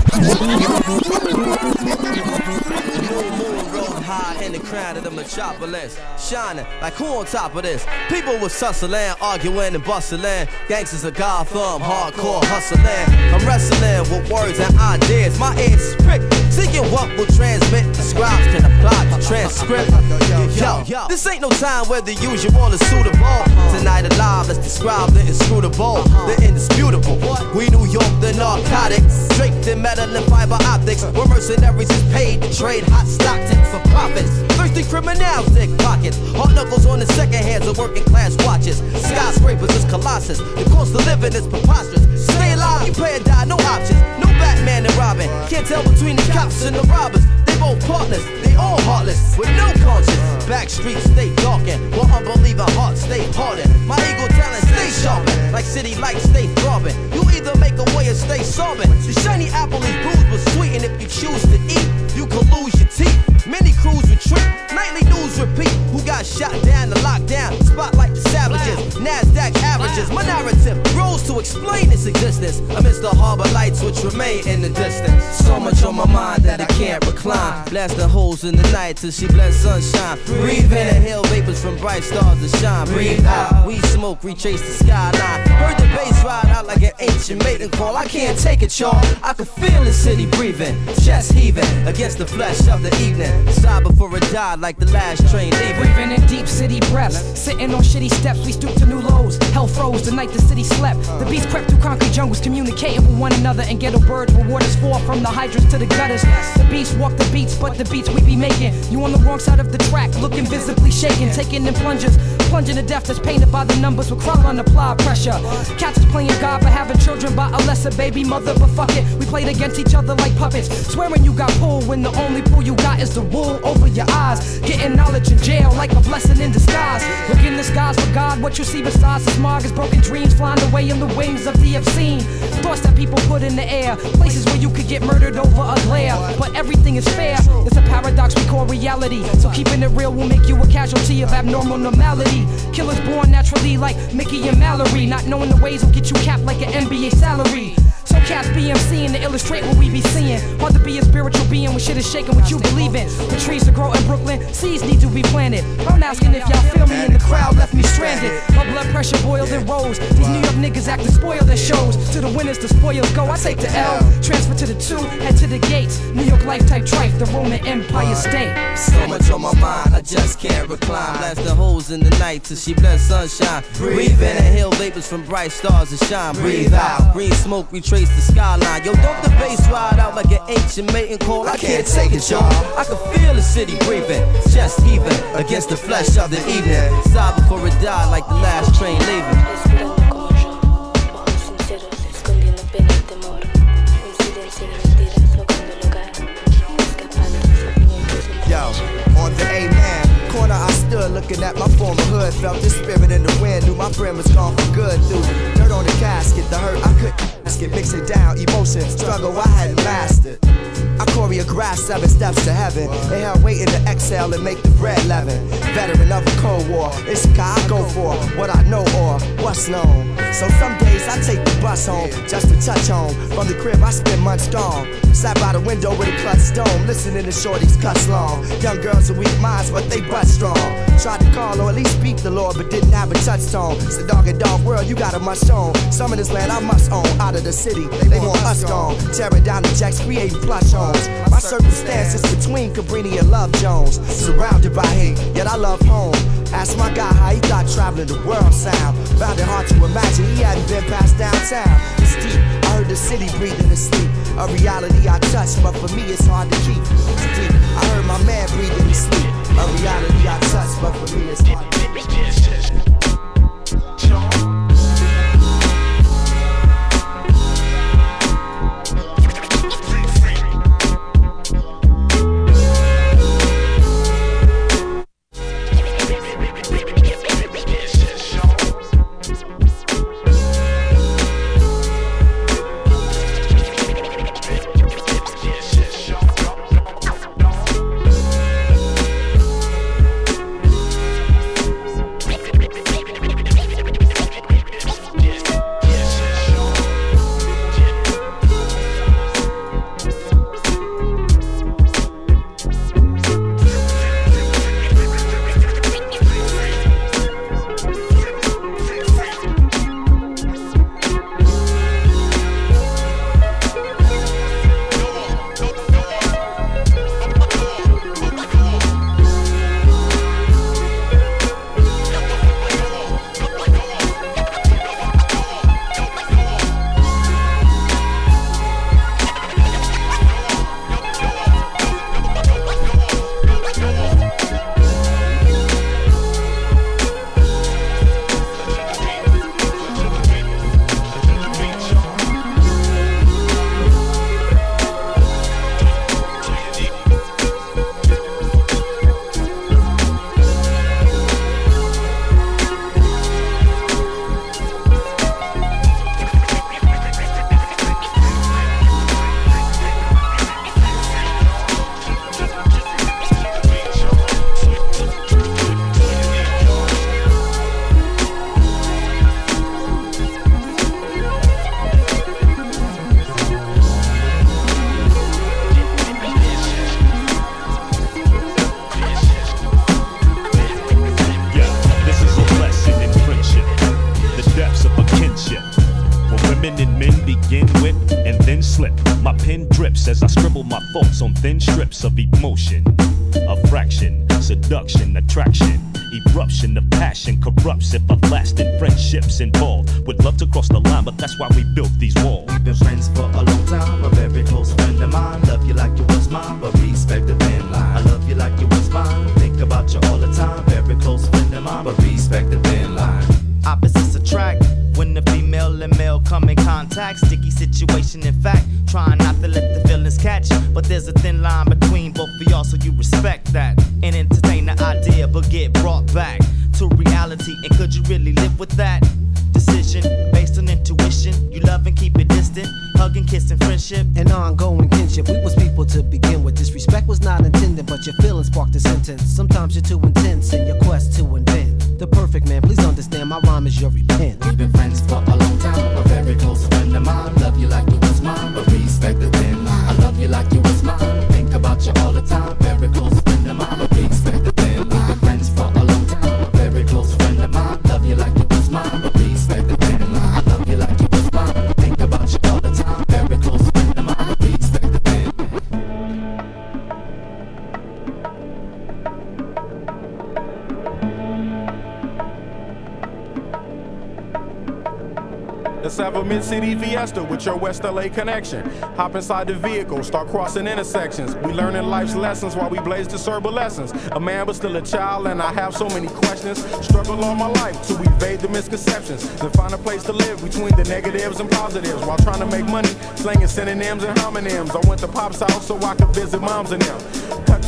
High in the crown of the metropolis, shining like who on top of this? People was tussling, arguing and bustling. Gangsters of Gotham, hardcore hustling. I'm wrestling with words and ideas. My ears is pricked, seeking what will transmit. The scribes can apply to transcript. Yo, this ain't no time where the usual is suitable. Tonight alive, let's describe the inscrutable, the indisputable. We New York, the narcotics, draped in metal and fiber optics. Where mercenaries is paid to trade hot stock tips for profits. Thirsty criminals dig pockets. Hard knuckles on the second hands of working class watches. Skyscrapers is colossus. The cost of living is preposterous. Stay alive, you pay or die, no options. No Batman and Robin. Can't tell between the cops and the robbers. They both partners, they all heartless, with no conscience. Back streets stay darkened, while unbelieving hearts stay hardened. My ego talent stay sharpened, like city lights stay throbbing. You either make a way or stay sobbing. The shiny apple is bruised but sweet, and if you choose to eat, you can lose your teeth. Many crews retreat, nightly news repeat. Who got shot down to lockdown? Spotlight the savages, NASDAQ averages. My narrative grows to explain its existence amidst the harbor lights which remain in the distance. So much on my mind that I can't recline. Blasting holes in the night till she blends sunshine. Breathe in, inhale vapors from bright stars that shine. Breathe out, we smoke, retrace the skyline. Heard the bass ride out like an ancient mating call. I can't take it, y'all. I can feel the city breathing, chest heaving against the flesh of the evening. Sigh before it died like the last train leaving. Breathing in deep city breaths, sitting on shitty steps, we stoop to new lows. Hell froze the night the city slept. The beast crept through concrete jungles, communicating with one another. And ghetto birds where waters fall from the hydrants to the gutters. The beast walk the beats, but the beats we be making. You on the wrong side of the track, looking visibly shaken, taking in plungers, plunging to death that's painted by the numbers with crawl on applied pressure. Cats is playing God for having children by a lesser baby mother, but fuck it, we played against each other like puppets. Swearing you got pulled when the only pull you got is the wool over your eyes. Getting knowledge in jail like a blessing in disguise. Look in the skies for God, what you see besides the smog is broken dreams flying away in the wings of the obscene. Thoughts that people put in the air, places where you could get murdered over a glare. But everything is fair, it's a paradox we call reality. So keeping it real will make you a casualty of abnormal normality. Killers born naturally like Mickey and Mallory. Not knowing the ways will get you capped like an N B A salary. So cats be MCing to illustrate what we be seeing. Hard to be a spiritual being when shit is shaking what you believe in. For trees to grow in Brooklyn, seeds need to be planted. I'm asking if y'all feel me and the crowd left me stranded. My blood pressure boiled and rose. These New York niggas acting spoiled at shows. To the winners, the spoils go. I take the L, transfer to the two, head to the gates. New York life type trife, the Roman Empire state. So much on my mind, I just can't recline. Blasting holes in the night till she bless sunshine. Breathe in, inhale vapors from bright stars that shine. Breathe out, green smoke retrace the skyline. Yo, don't the bass ride out like an ancient mating call. I can't take it, y'all. I can feel the city breathing, chest heaving against the flesh of the evening. Sigh before it died like the last train leaving. Looking at my former hood, felt this spirit in the wind. Knew my friend was gone for good. Through dirt on the casket, the hurt I couldn't ask it. Mix it down, emotion, struggle I hadn't mastered. I choreographed seven steps to heaven. Inhale, waiting to exhale and make the bread leaven. Veteran of the Cold War, it's how I go for what I know or what's known. So some days I take the bus home just to touch home. From the crib I spend months gone. Sat by the window with a clutch stone, listening to shorties cuss long. Young girls with weak minds, but they butt strong. Tried to call or at least speak the Lord, but didn't have a touchstone. It's a dog and dog world, you got a must own. Some of this land I must own. Out of the city, they want us gone. Tearing down the jacks, creating plush homes. My circumstances between Cabrini and Love Jones. Surrounded by hate, yet I love home. Asked my guy how he thought traveling the world sound. Found it hard to imagine he hadn't been past downtown. It's deep, I heard the city breathing in sleep. A reality I touch, but for me it's hard to keep. It's deep, I heard my man breathing in sleep. A reality I touch, but for me it's hard to keep. As I scribble my thoughts on thin strips of emotion, a fraction, seduction, attraction, eruption of passion corrupts if everlasting friendships involved. Would love to cross the line, but that's why we built these walls. We've been friends for a long time, a very close friend of mine. Love you like you was mine, but respect the thin line. I love you like you was mine, think about you all the time. Very close friend of mine, but respect the thin line. Opposites attract when the female and male come in contact. Sticky situation, in fact, trying not to let the feelings catch. But there's a thin line between both of y'all, so you respect that and entertain the idea, but get brought back to reality. And could you really live with that decision based on intuition? You love and keep it distant, hug and kiss and friendship, and ongoing kinship. We was people to begin with. Disrespect was not intended, but your feelings sparked a sentence. Sometimes you're too intense in your quest to invent the perfect man. Please understand, my rhyme is your repent. We've been friends for a long time, a very close friend of mine. Love you like you was mine, but respect the thin line. I love you like you was mine, think about you all the time. Very close friend of mine, but respect the thin line. We've been friends for a long time, a very close friend of mine. Love you like you was mine, but respect the thin line. I love you like you was mine, think about you all the time. Very close friend of mine, but respect the thin line. Let's have a mid-city fiesta with your West L A connection. Hop inside the vehicle, start crossing intersections. We learning life's lessons while we blaze discernible lessons. A man but still a child, and I have so many questions. Struggle all my life to evade the misconceptions. Then find a place to live between the negatives and positives. While trying to make money, slinging synonyms and homonyms. I went to Pop's house so I could visit moms and them. Cut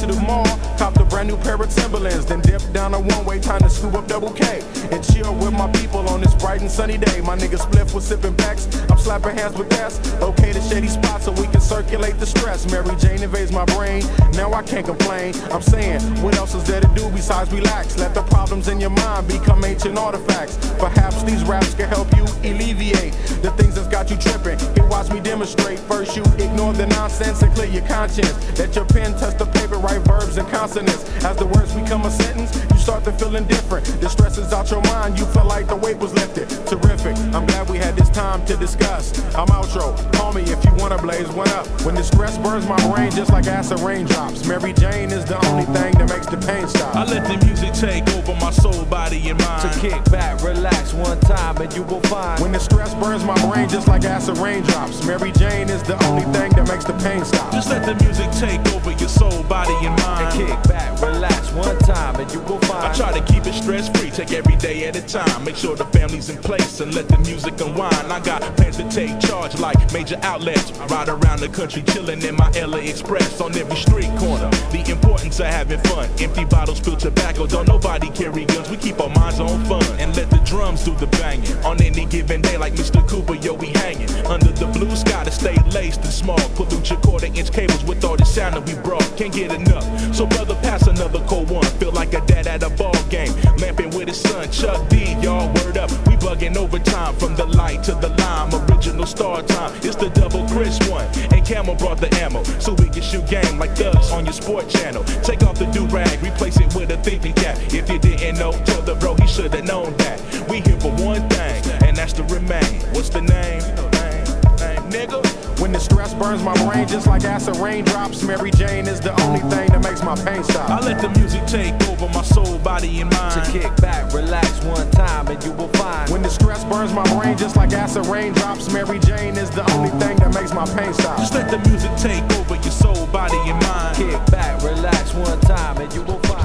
to the mall, copped a brand new pair of Timberlands, then dipped down a one-way, time to scoop up double K and chill with my people on this bright and sunny day. My nigga Spliff was sipping backs, I'm slapping hands with that's okay to shady spots so we can circulate the stress. Mary Jane invades my brain, now I can't complain. I'm saying, what else is there to do besides relax? Let the problems in your mind become ancient artifacts. Perhaps these raps can help you alleviate the things that's got you tripping. Here, watch me demonstrate. First, you ignore the nonsense and clear your conscience. Let your pen touch the paper, write verbs and consonants. As the words become a sentence, you start to feel indifferent. The stress is out your mind, you feel like the weight was lifted. Terrific, I'm glad we had this time to discuss. I'm outro, call me if you wanna blaze one up. When the stress burns my brain just like acid raindrops, Mary Jane is the only thing that makes the pain stop. I let the music take over my soul, body, and mind. To kick back, relax one time, and you will find. When the stress burns my brain just like acid raindrops, Mary Jane is the only thing that makes the pain stop. Just let the music take over your soul, body, and mind. And kick back, relax one time, and you will find. I try to keep it stress-free, take every day at a time. Make sure the family's in place and let the music unwind. I got plans to take charge like major outlets. Ride around the country chilling in my L A Express on every street corner. The importance of having fun. Empty bottles, spilled tobacco. Don't nobody carry guns. We keep our minds on fun and let the drums do the banging. On any given day, like Mister Cooper, yo, we hanging under the blue sky to stay laced and small. Pollute your quarter-inch cables with all the sound that we brought. Can't get enough. So brother, pass another cold one. Feel like a dad at a ball game, lamping with his son Chuck D. Y'all word up. We bugging overtime from the light to the lime. Original star time. It's the double Chris one. And Camel brought the ammo so we can shoot game like thugs on your sport channel. Take off the do-rag, replace it with a thinking cap. If you didn't know, tell the bro he should have known that. We here for one thing, and that's to remain. What's the name? Name, name, nigga. When the stress burns my brain just like acid raindrops, Mary Jane is the only thing that makes my pain stop. I let the music take over my soul, body, and mind. To kick back, relax one time, and you will find. When the stress burns my brain just like acid raindrops, Mary Jane is the only thing that makes my pain stop. Just let the music take over your soul, body, and mind. Kick back, relax one time, and you will find.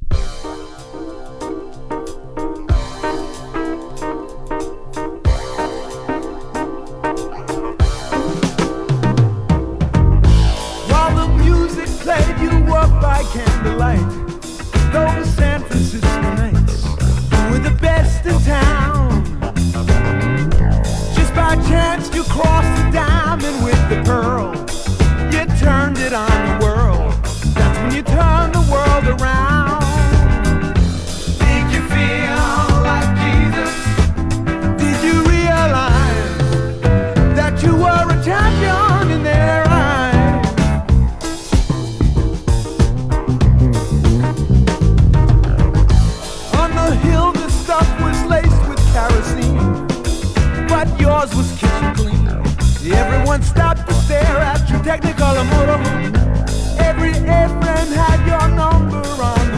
By candlelight, those San Francisco nights were the best in town. Just by chance you crossed the diamond with the pearl. You turned it on the world. That's when you turned the world around. Did you feel like Jesus? Did you realize that you were a champion in their eyes? But yours was kitchen clean. Everyone stopped to stare at your Technicolor motorhome. Every A-frame had your number on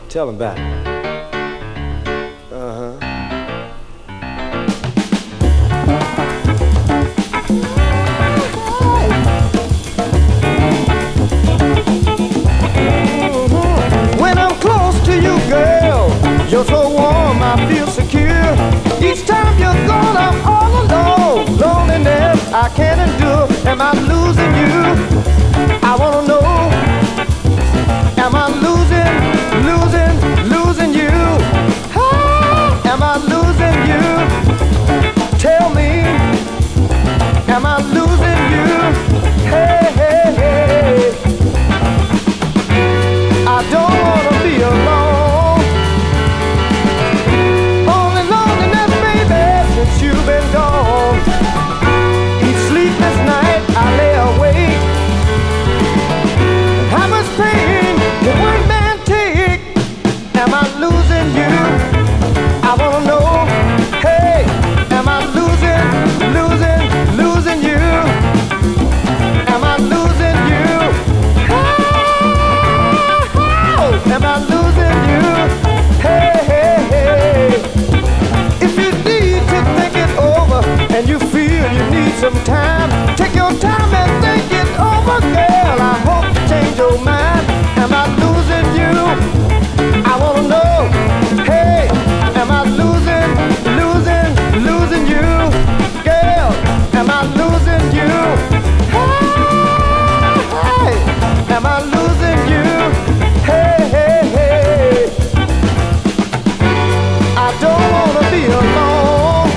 Tell him about it. Uh-huh. When I'm close to you, girl, you're so warm, I feel secure. Each time you're gone, I'm all alone. Loneliness I can't endure. Am I losing you? I wanna know. Am I losing, losing, losing you? Ah, am I losing you? Tell me, am I losing you? Hey, hey, hey. I don't wanna be alone. Only loneliness, baby, since you've been gone. Each sleepless night I lay awake. How much pain can one man take? Am I losing you? I wanna know. Hey, am I losing, losing, losing you? Am I losing you? Oh, am I losing you? Hey, hey, hey. If you need to think it over and you feel you need some time, take your time and think it over, girl. I hope you change your mind. Am I losing you? I wanna know. Hey, am I losing, losing, losing you? Girl, am I losing you? Hey, am I losing you? Hey, hey, hey. I don't wanna be alone.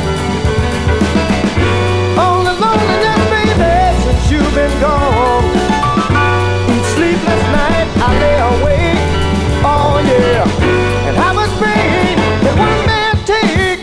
Only loneliness, baby, since you've been gone. Each sleepless night I lay awake. Oh yeah. And how much pain can one man take?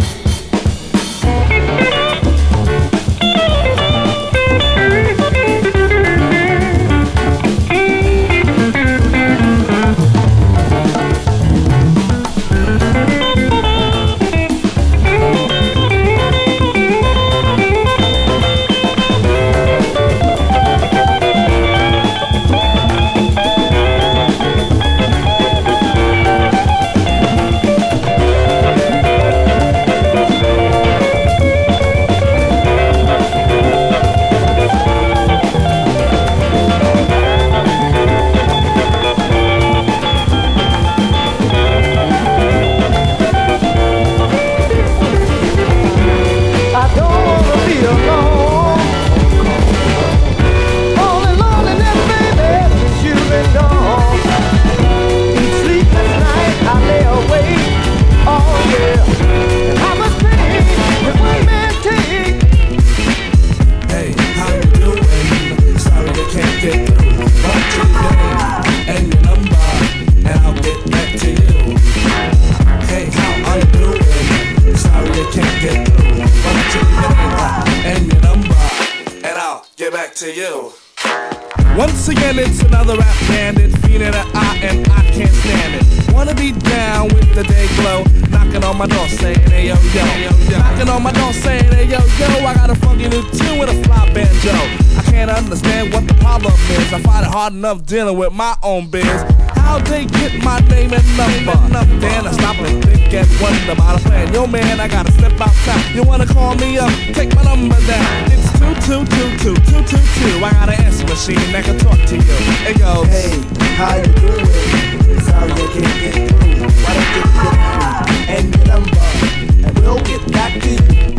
Once again, it's another rap bandit, feeling an eye and I can't stand it. Wanna be down with the day glow, knocking on my door saying, hey yo yo, knocking on my door saying, hey yo yo, I got a funky new tune with a fly banjo. I can't understand what the problem is. I find it hard enough dealing with my own biz. How'd they get my name and number? Then I stop and think and wonder about a plan. Yo man, I gotta step outside. You wanna call me up? Take my number down. It's two two two two two two two. I got an answer machine that can talk to you. It goes, hey, how you doing? Sorry I can't get through. Why don't you put me and your number, and we'll get back to you.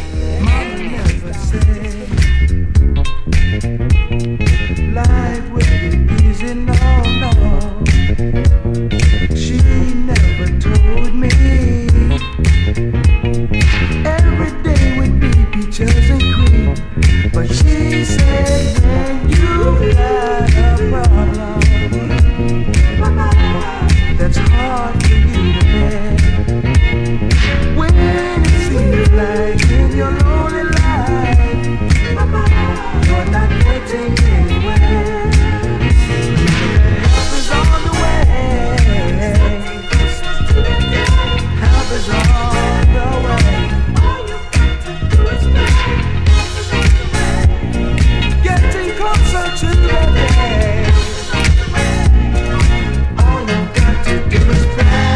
Mama never said life will be easy, no, no. She never told me every day would be peaches and cream. But she said when you got a problem that's hard for you to bear, when it seems like in your lonely life you're not getting anywhere, help is on the way, help is on the way. All you got to do is pray, getting closer to the day. All you got to do is pray.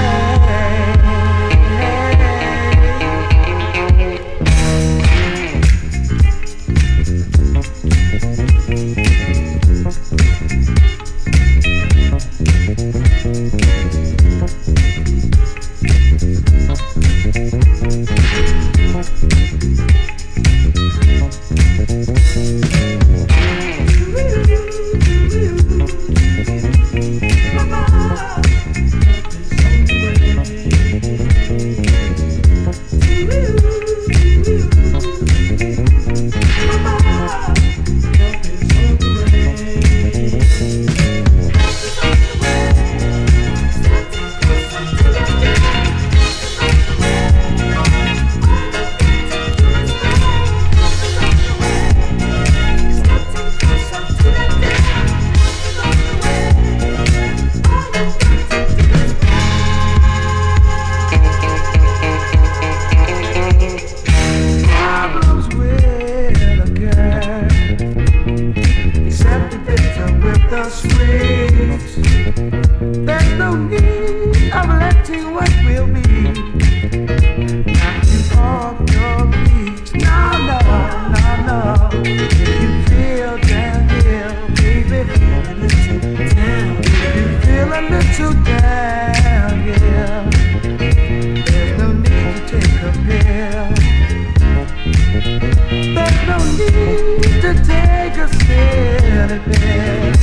benefit.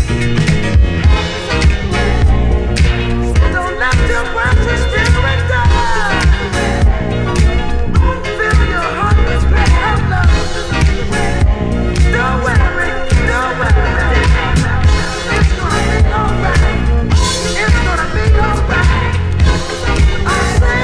Don't let your precious spirit die. Fill your heart with spirit of love. Don't worry, don't worry. It's gonna be alright. It's gonna be alright. I say.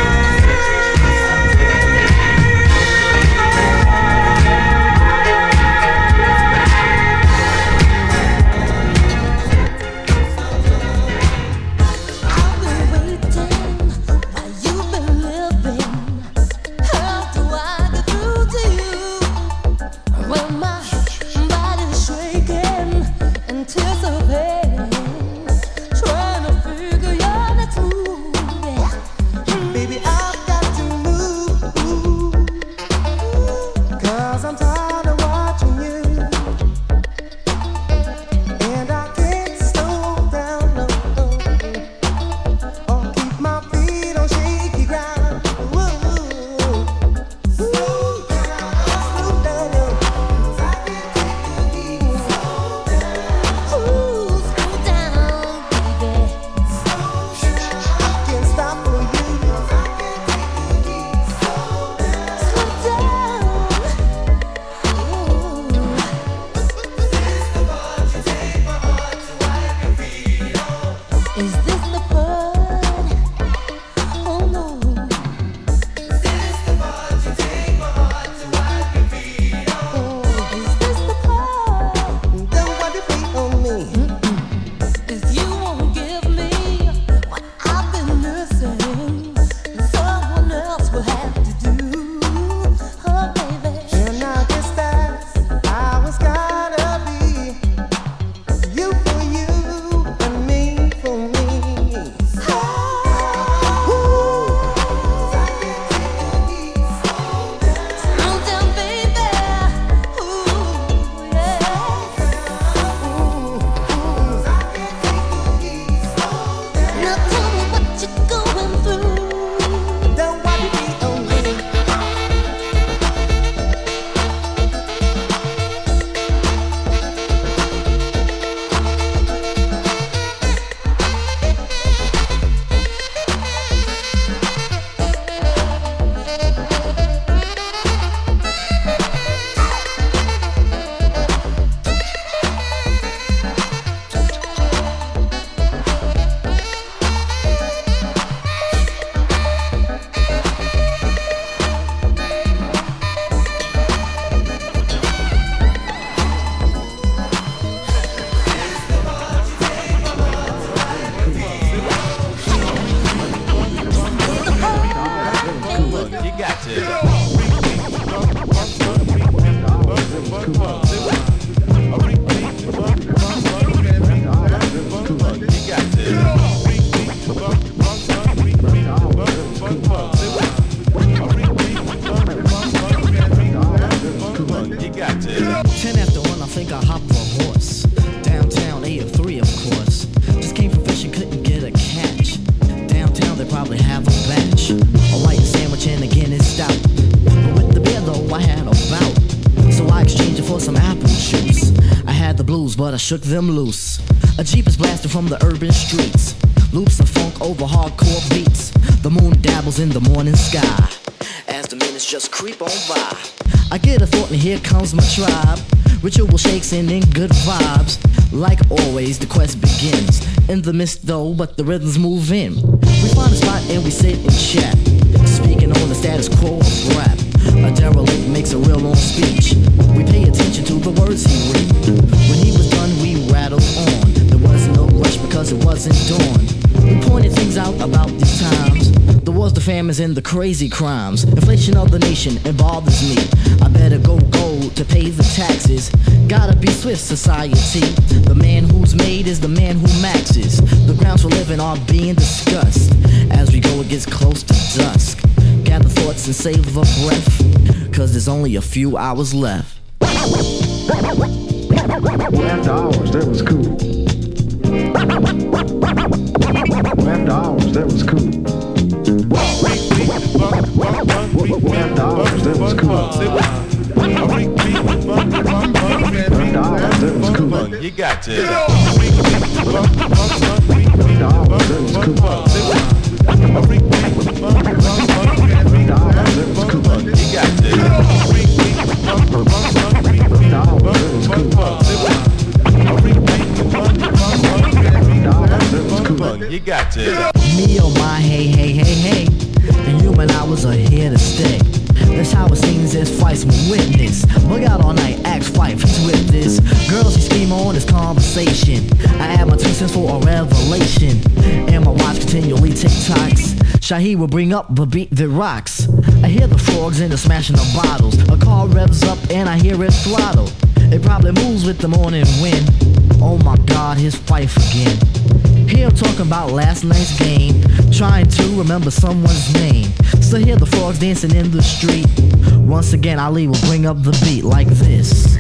But I shook them loose. A Jeep is blasting from the urban streets. Loops of funk over hardcore beats. The moon dabbles in the morning sky as the minutes just creep on by. I get a thought and here comes my tribe. Ritual shakes and in good vibes. Like always, the quest begins in the mist though, but the rhythms move in. We find a spot and we sit and chat, speaking on the status quo of rap. A derelict makes a real long speech. We pay attention to the words he read. When he was done, we rattled on. There was no rush because it wasn't dawn. We pointed things out about these times. The wars, the famines, and the crazy crimes. Inflation of the nation, it bothers me. I better go gold to pay the taxes. Gotta be Swiss society. The man who's made is the man who maxes. The grounds for living are being discussed. As we go, it gets close to dusk. Gather thoughts and save a breath, cause there's only a few hours left. After hours, that was cool. After hours, that was cool. After hours, that was cool. After hours, that was cool. You got to. You got to. Me oh my hey hey hey hey, and you and I was a here to stay. That's how it seems as fights when witness. Bug out all night, act fight with this. Girls he scheme on this conversation. I add my two cents for a revelation, and my watch continually tick-tocks. Shaheed will bring up the beat that rocks. I hear the frogs and the smashing of bottles. A car revs up and I hear it throttle. It probably moves with the morning wind. Oh my God, his fife again. Here I'm talking about last night's game, trying to remember someone's name. So hear the frogs dancing in the street. Once again, Ali will bring up the beat like this.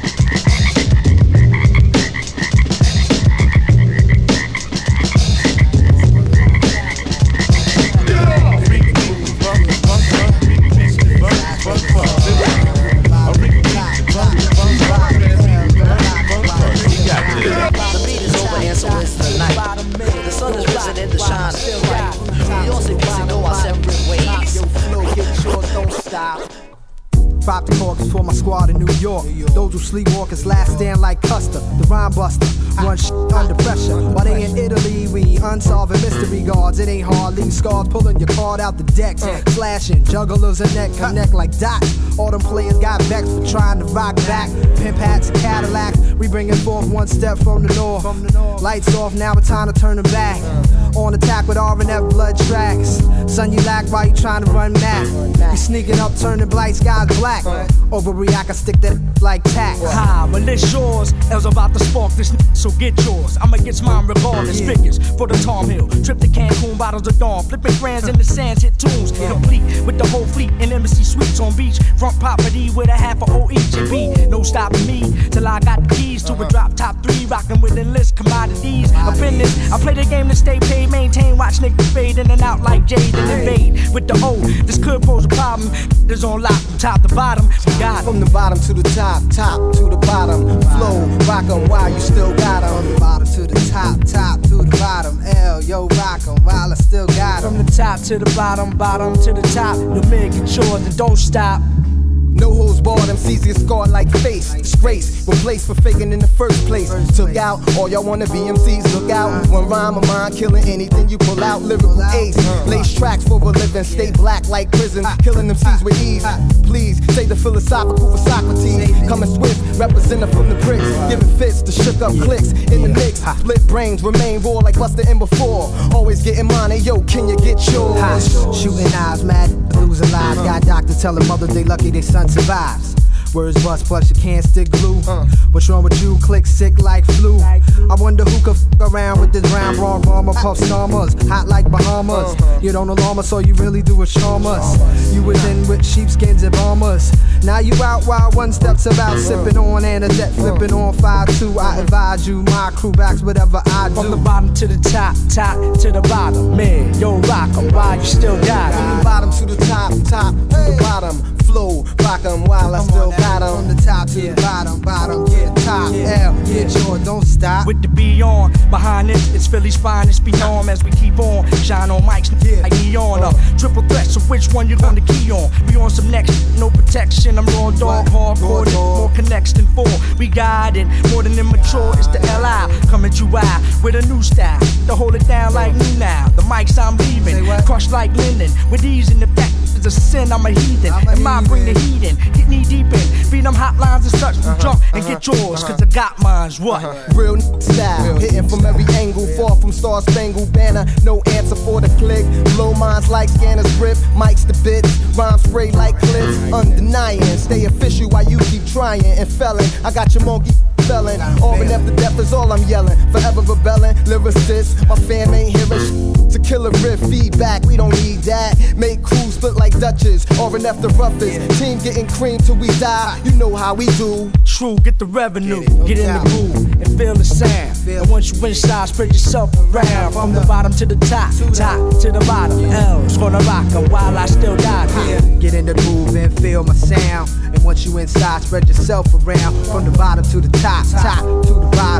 Pop the corks for my squad in New York. Those who sleepwalkers last stand like Custer, the rhyme buster. Run shit under pressure. While they in Italy, we unsolving mystery guards. It ain't hard, leave scars pulling your card out the deck. Slashing, jugglers and neck connect like dots. All them players got vexed for trying to rock back. Pimp hats and Cadillacs, we bringing forth one step from the north. Lights off, now it's time to turn them back. On attack with R and F blood tracks. Son, you lack while you trying to run mad. You sneaking up, turning blight skies black. Overreact, I stick that like tack. Ha, well it's yours. El's about to spark this, so get yours. I'ma get mine regardless. Figures for the Tom Hill. Trip to Cancun, bottles of Dawn. Flipping grands in the sands, hit tunes. Complete with the whole fleet in embassy suites on beach. Front property with a half of O each and B. No stopping me till I got the keys to a drop top three. Rocking with enlist commodities. Up in this, I play the game to stay paid. Maintain, watch niggas fade in and out like Jade and invade. With the O, this could pose a problem. There's on lock from top to bottom. Got from the bottom to the top, top to the bottom. Flow, rock 'em while you still got 'em. From the bottom to the top, top to the bottom. L, yo, rock 'em while I still got 'em. From the top to the bottom, bottom to the top. The make it yours and don't stop. No holds barred, M Cs get scarred like face. Disgrace, replaced for faking in the first place. Took out, all y'all wanna be M Cs, look out. One rhyme of mine, killing anything you pull out. Lyrical ace, lace tracks for a living. Stay black like prison, killing M Cs with ease. Please, say the philosophical for Socrates. Coming swift, representing from the bricks. Giving fits to shook up clicks in the mix. Split brains, remain raw like Buster in before. Always getting mine, hey yo, can you get yours? Shooting eyes, mad, losing lives. Got doctors telling mother they lucky they son survives. Words bust, plus you can't stick glue. Uh. What's wrong with you? Click sick like flu. Like I wonder who could f around with this round raw bomber, puff stormers, hot like Bahamas. Uh-huh. You don't alarm us, so you really do it charm us. You was in with sheepskins and bombers. Now you out while one steps about, uh-huh. sipping on and a debt flipping on five two. I advise you, my crew backs whatever I do. From the bottom to the top, top to the bottom. Man, yo, rock 'em while you still got 'em. From the bottom to the top, top to the bottom. Flow, rock 'em while I still got 'em. From the top to yeah. the bottom, bottom to yeah. the top. Yeah. L, get yeah. yours, don't stop. With the B on, behind it, it's Philly's finest beyond as we keep on. Shine on mics, yeah. like neon. Uh, triple threat, so which one you gonna key on? We on some next, no protection. I'm raw dog, hardcore, more connects than four. We got it, more than immature. It's the L I coming to I with a new style to hold it down like me now. The mics I'm leaving, crushed like linen with ease in the back. It's a sin, I'm a heathen. I'm a and mine bring the heat in, get knee deep in. Feed them hotlines and such, uh-huh, jump and uh-huh, get yours, uh-huh. cause I got mine's what? Uh-huh. Real style, Real. hitting from every angle, far from Star Spangled Banner. No answer for the click. Blow minds like scanners grip, mics the bits, rhyme spray like clips. Undenying, stay official while you keep trying and felling. I got your monkey felling. R and F the death is all I'm yelling. Forever rebelling, lyricist. My fam ain't hearing sh- to kill a riff. Feedback, we don't need that. Make crews split like Dutchess. R and F the roughest. Team getting cream till we die. You know how we do. True, get the revenue, get in the groove and feel the sound. And once you inside, spread yourself around. From the bottom to the top, top to the bottom. L's gonna rock 'em while I still got it. Get in the groove and feel my sound. And once you inside, spread yourself around. From the bottom to the top, top to the bottom.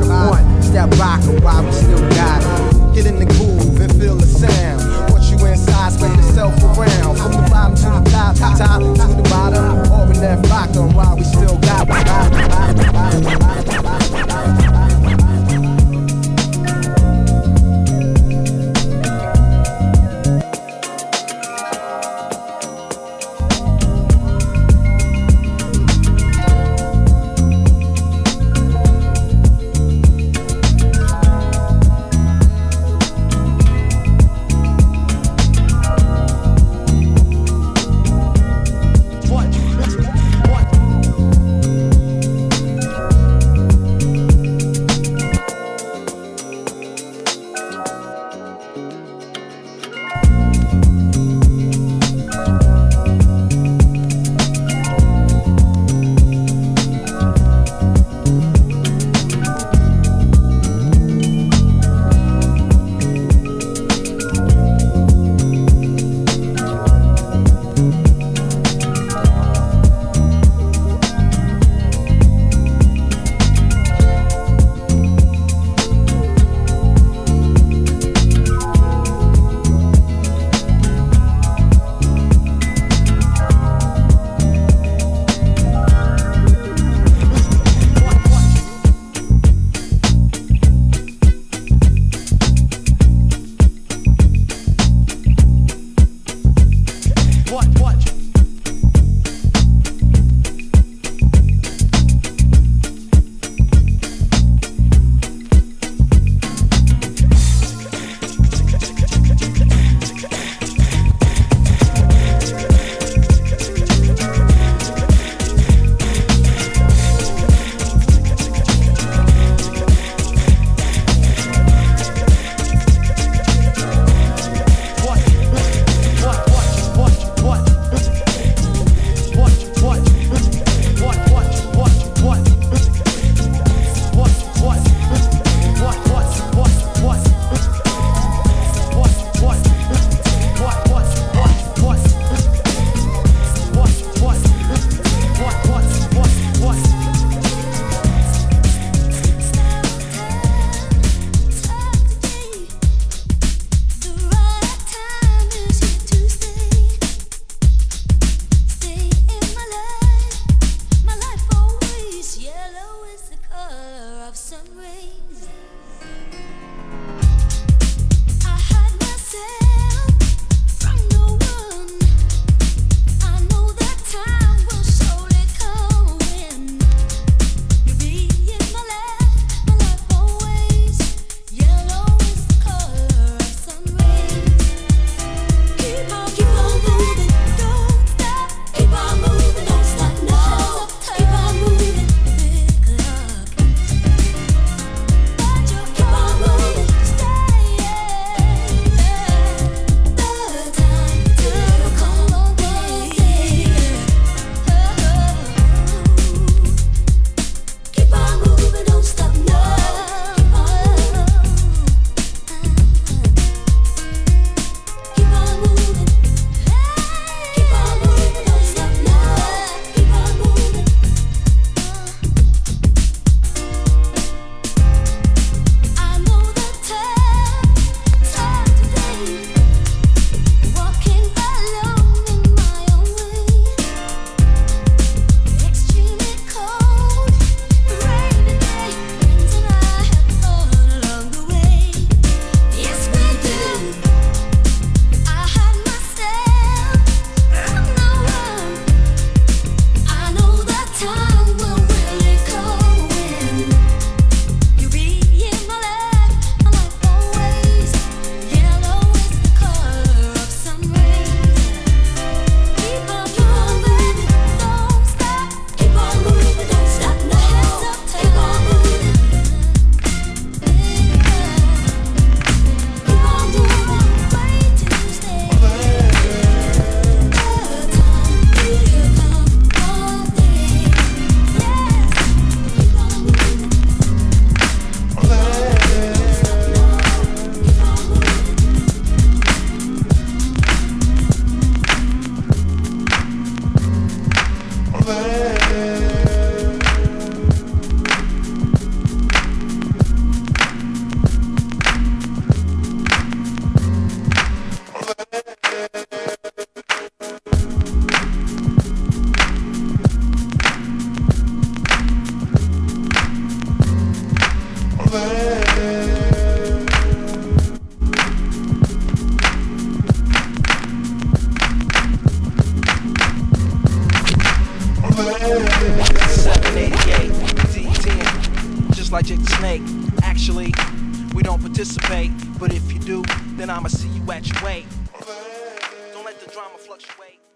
rock 'em while we still got 'em. Get in the groove and feel the sound. Once you inside, spread yourself around. From the bottom to the top, top, top to the bottom. Or in that rock 'em while we still got 'em. just like Jake the Snake. Actually, we don't participate, but if you do, then I'ma see you at your weight. Don't let the drama fluctuate.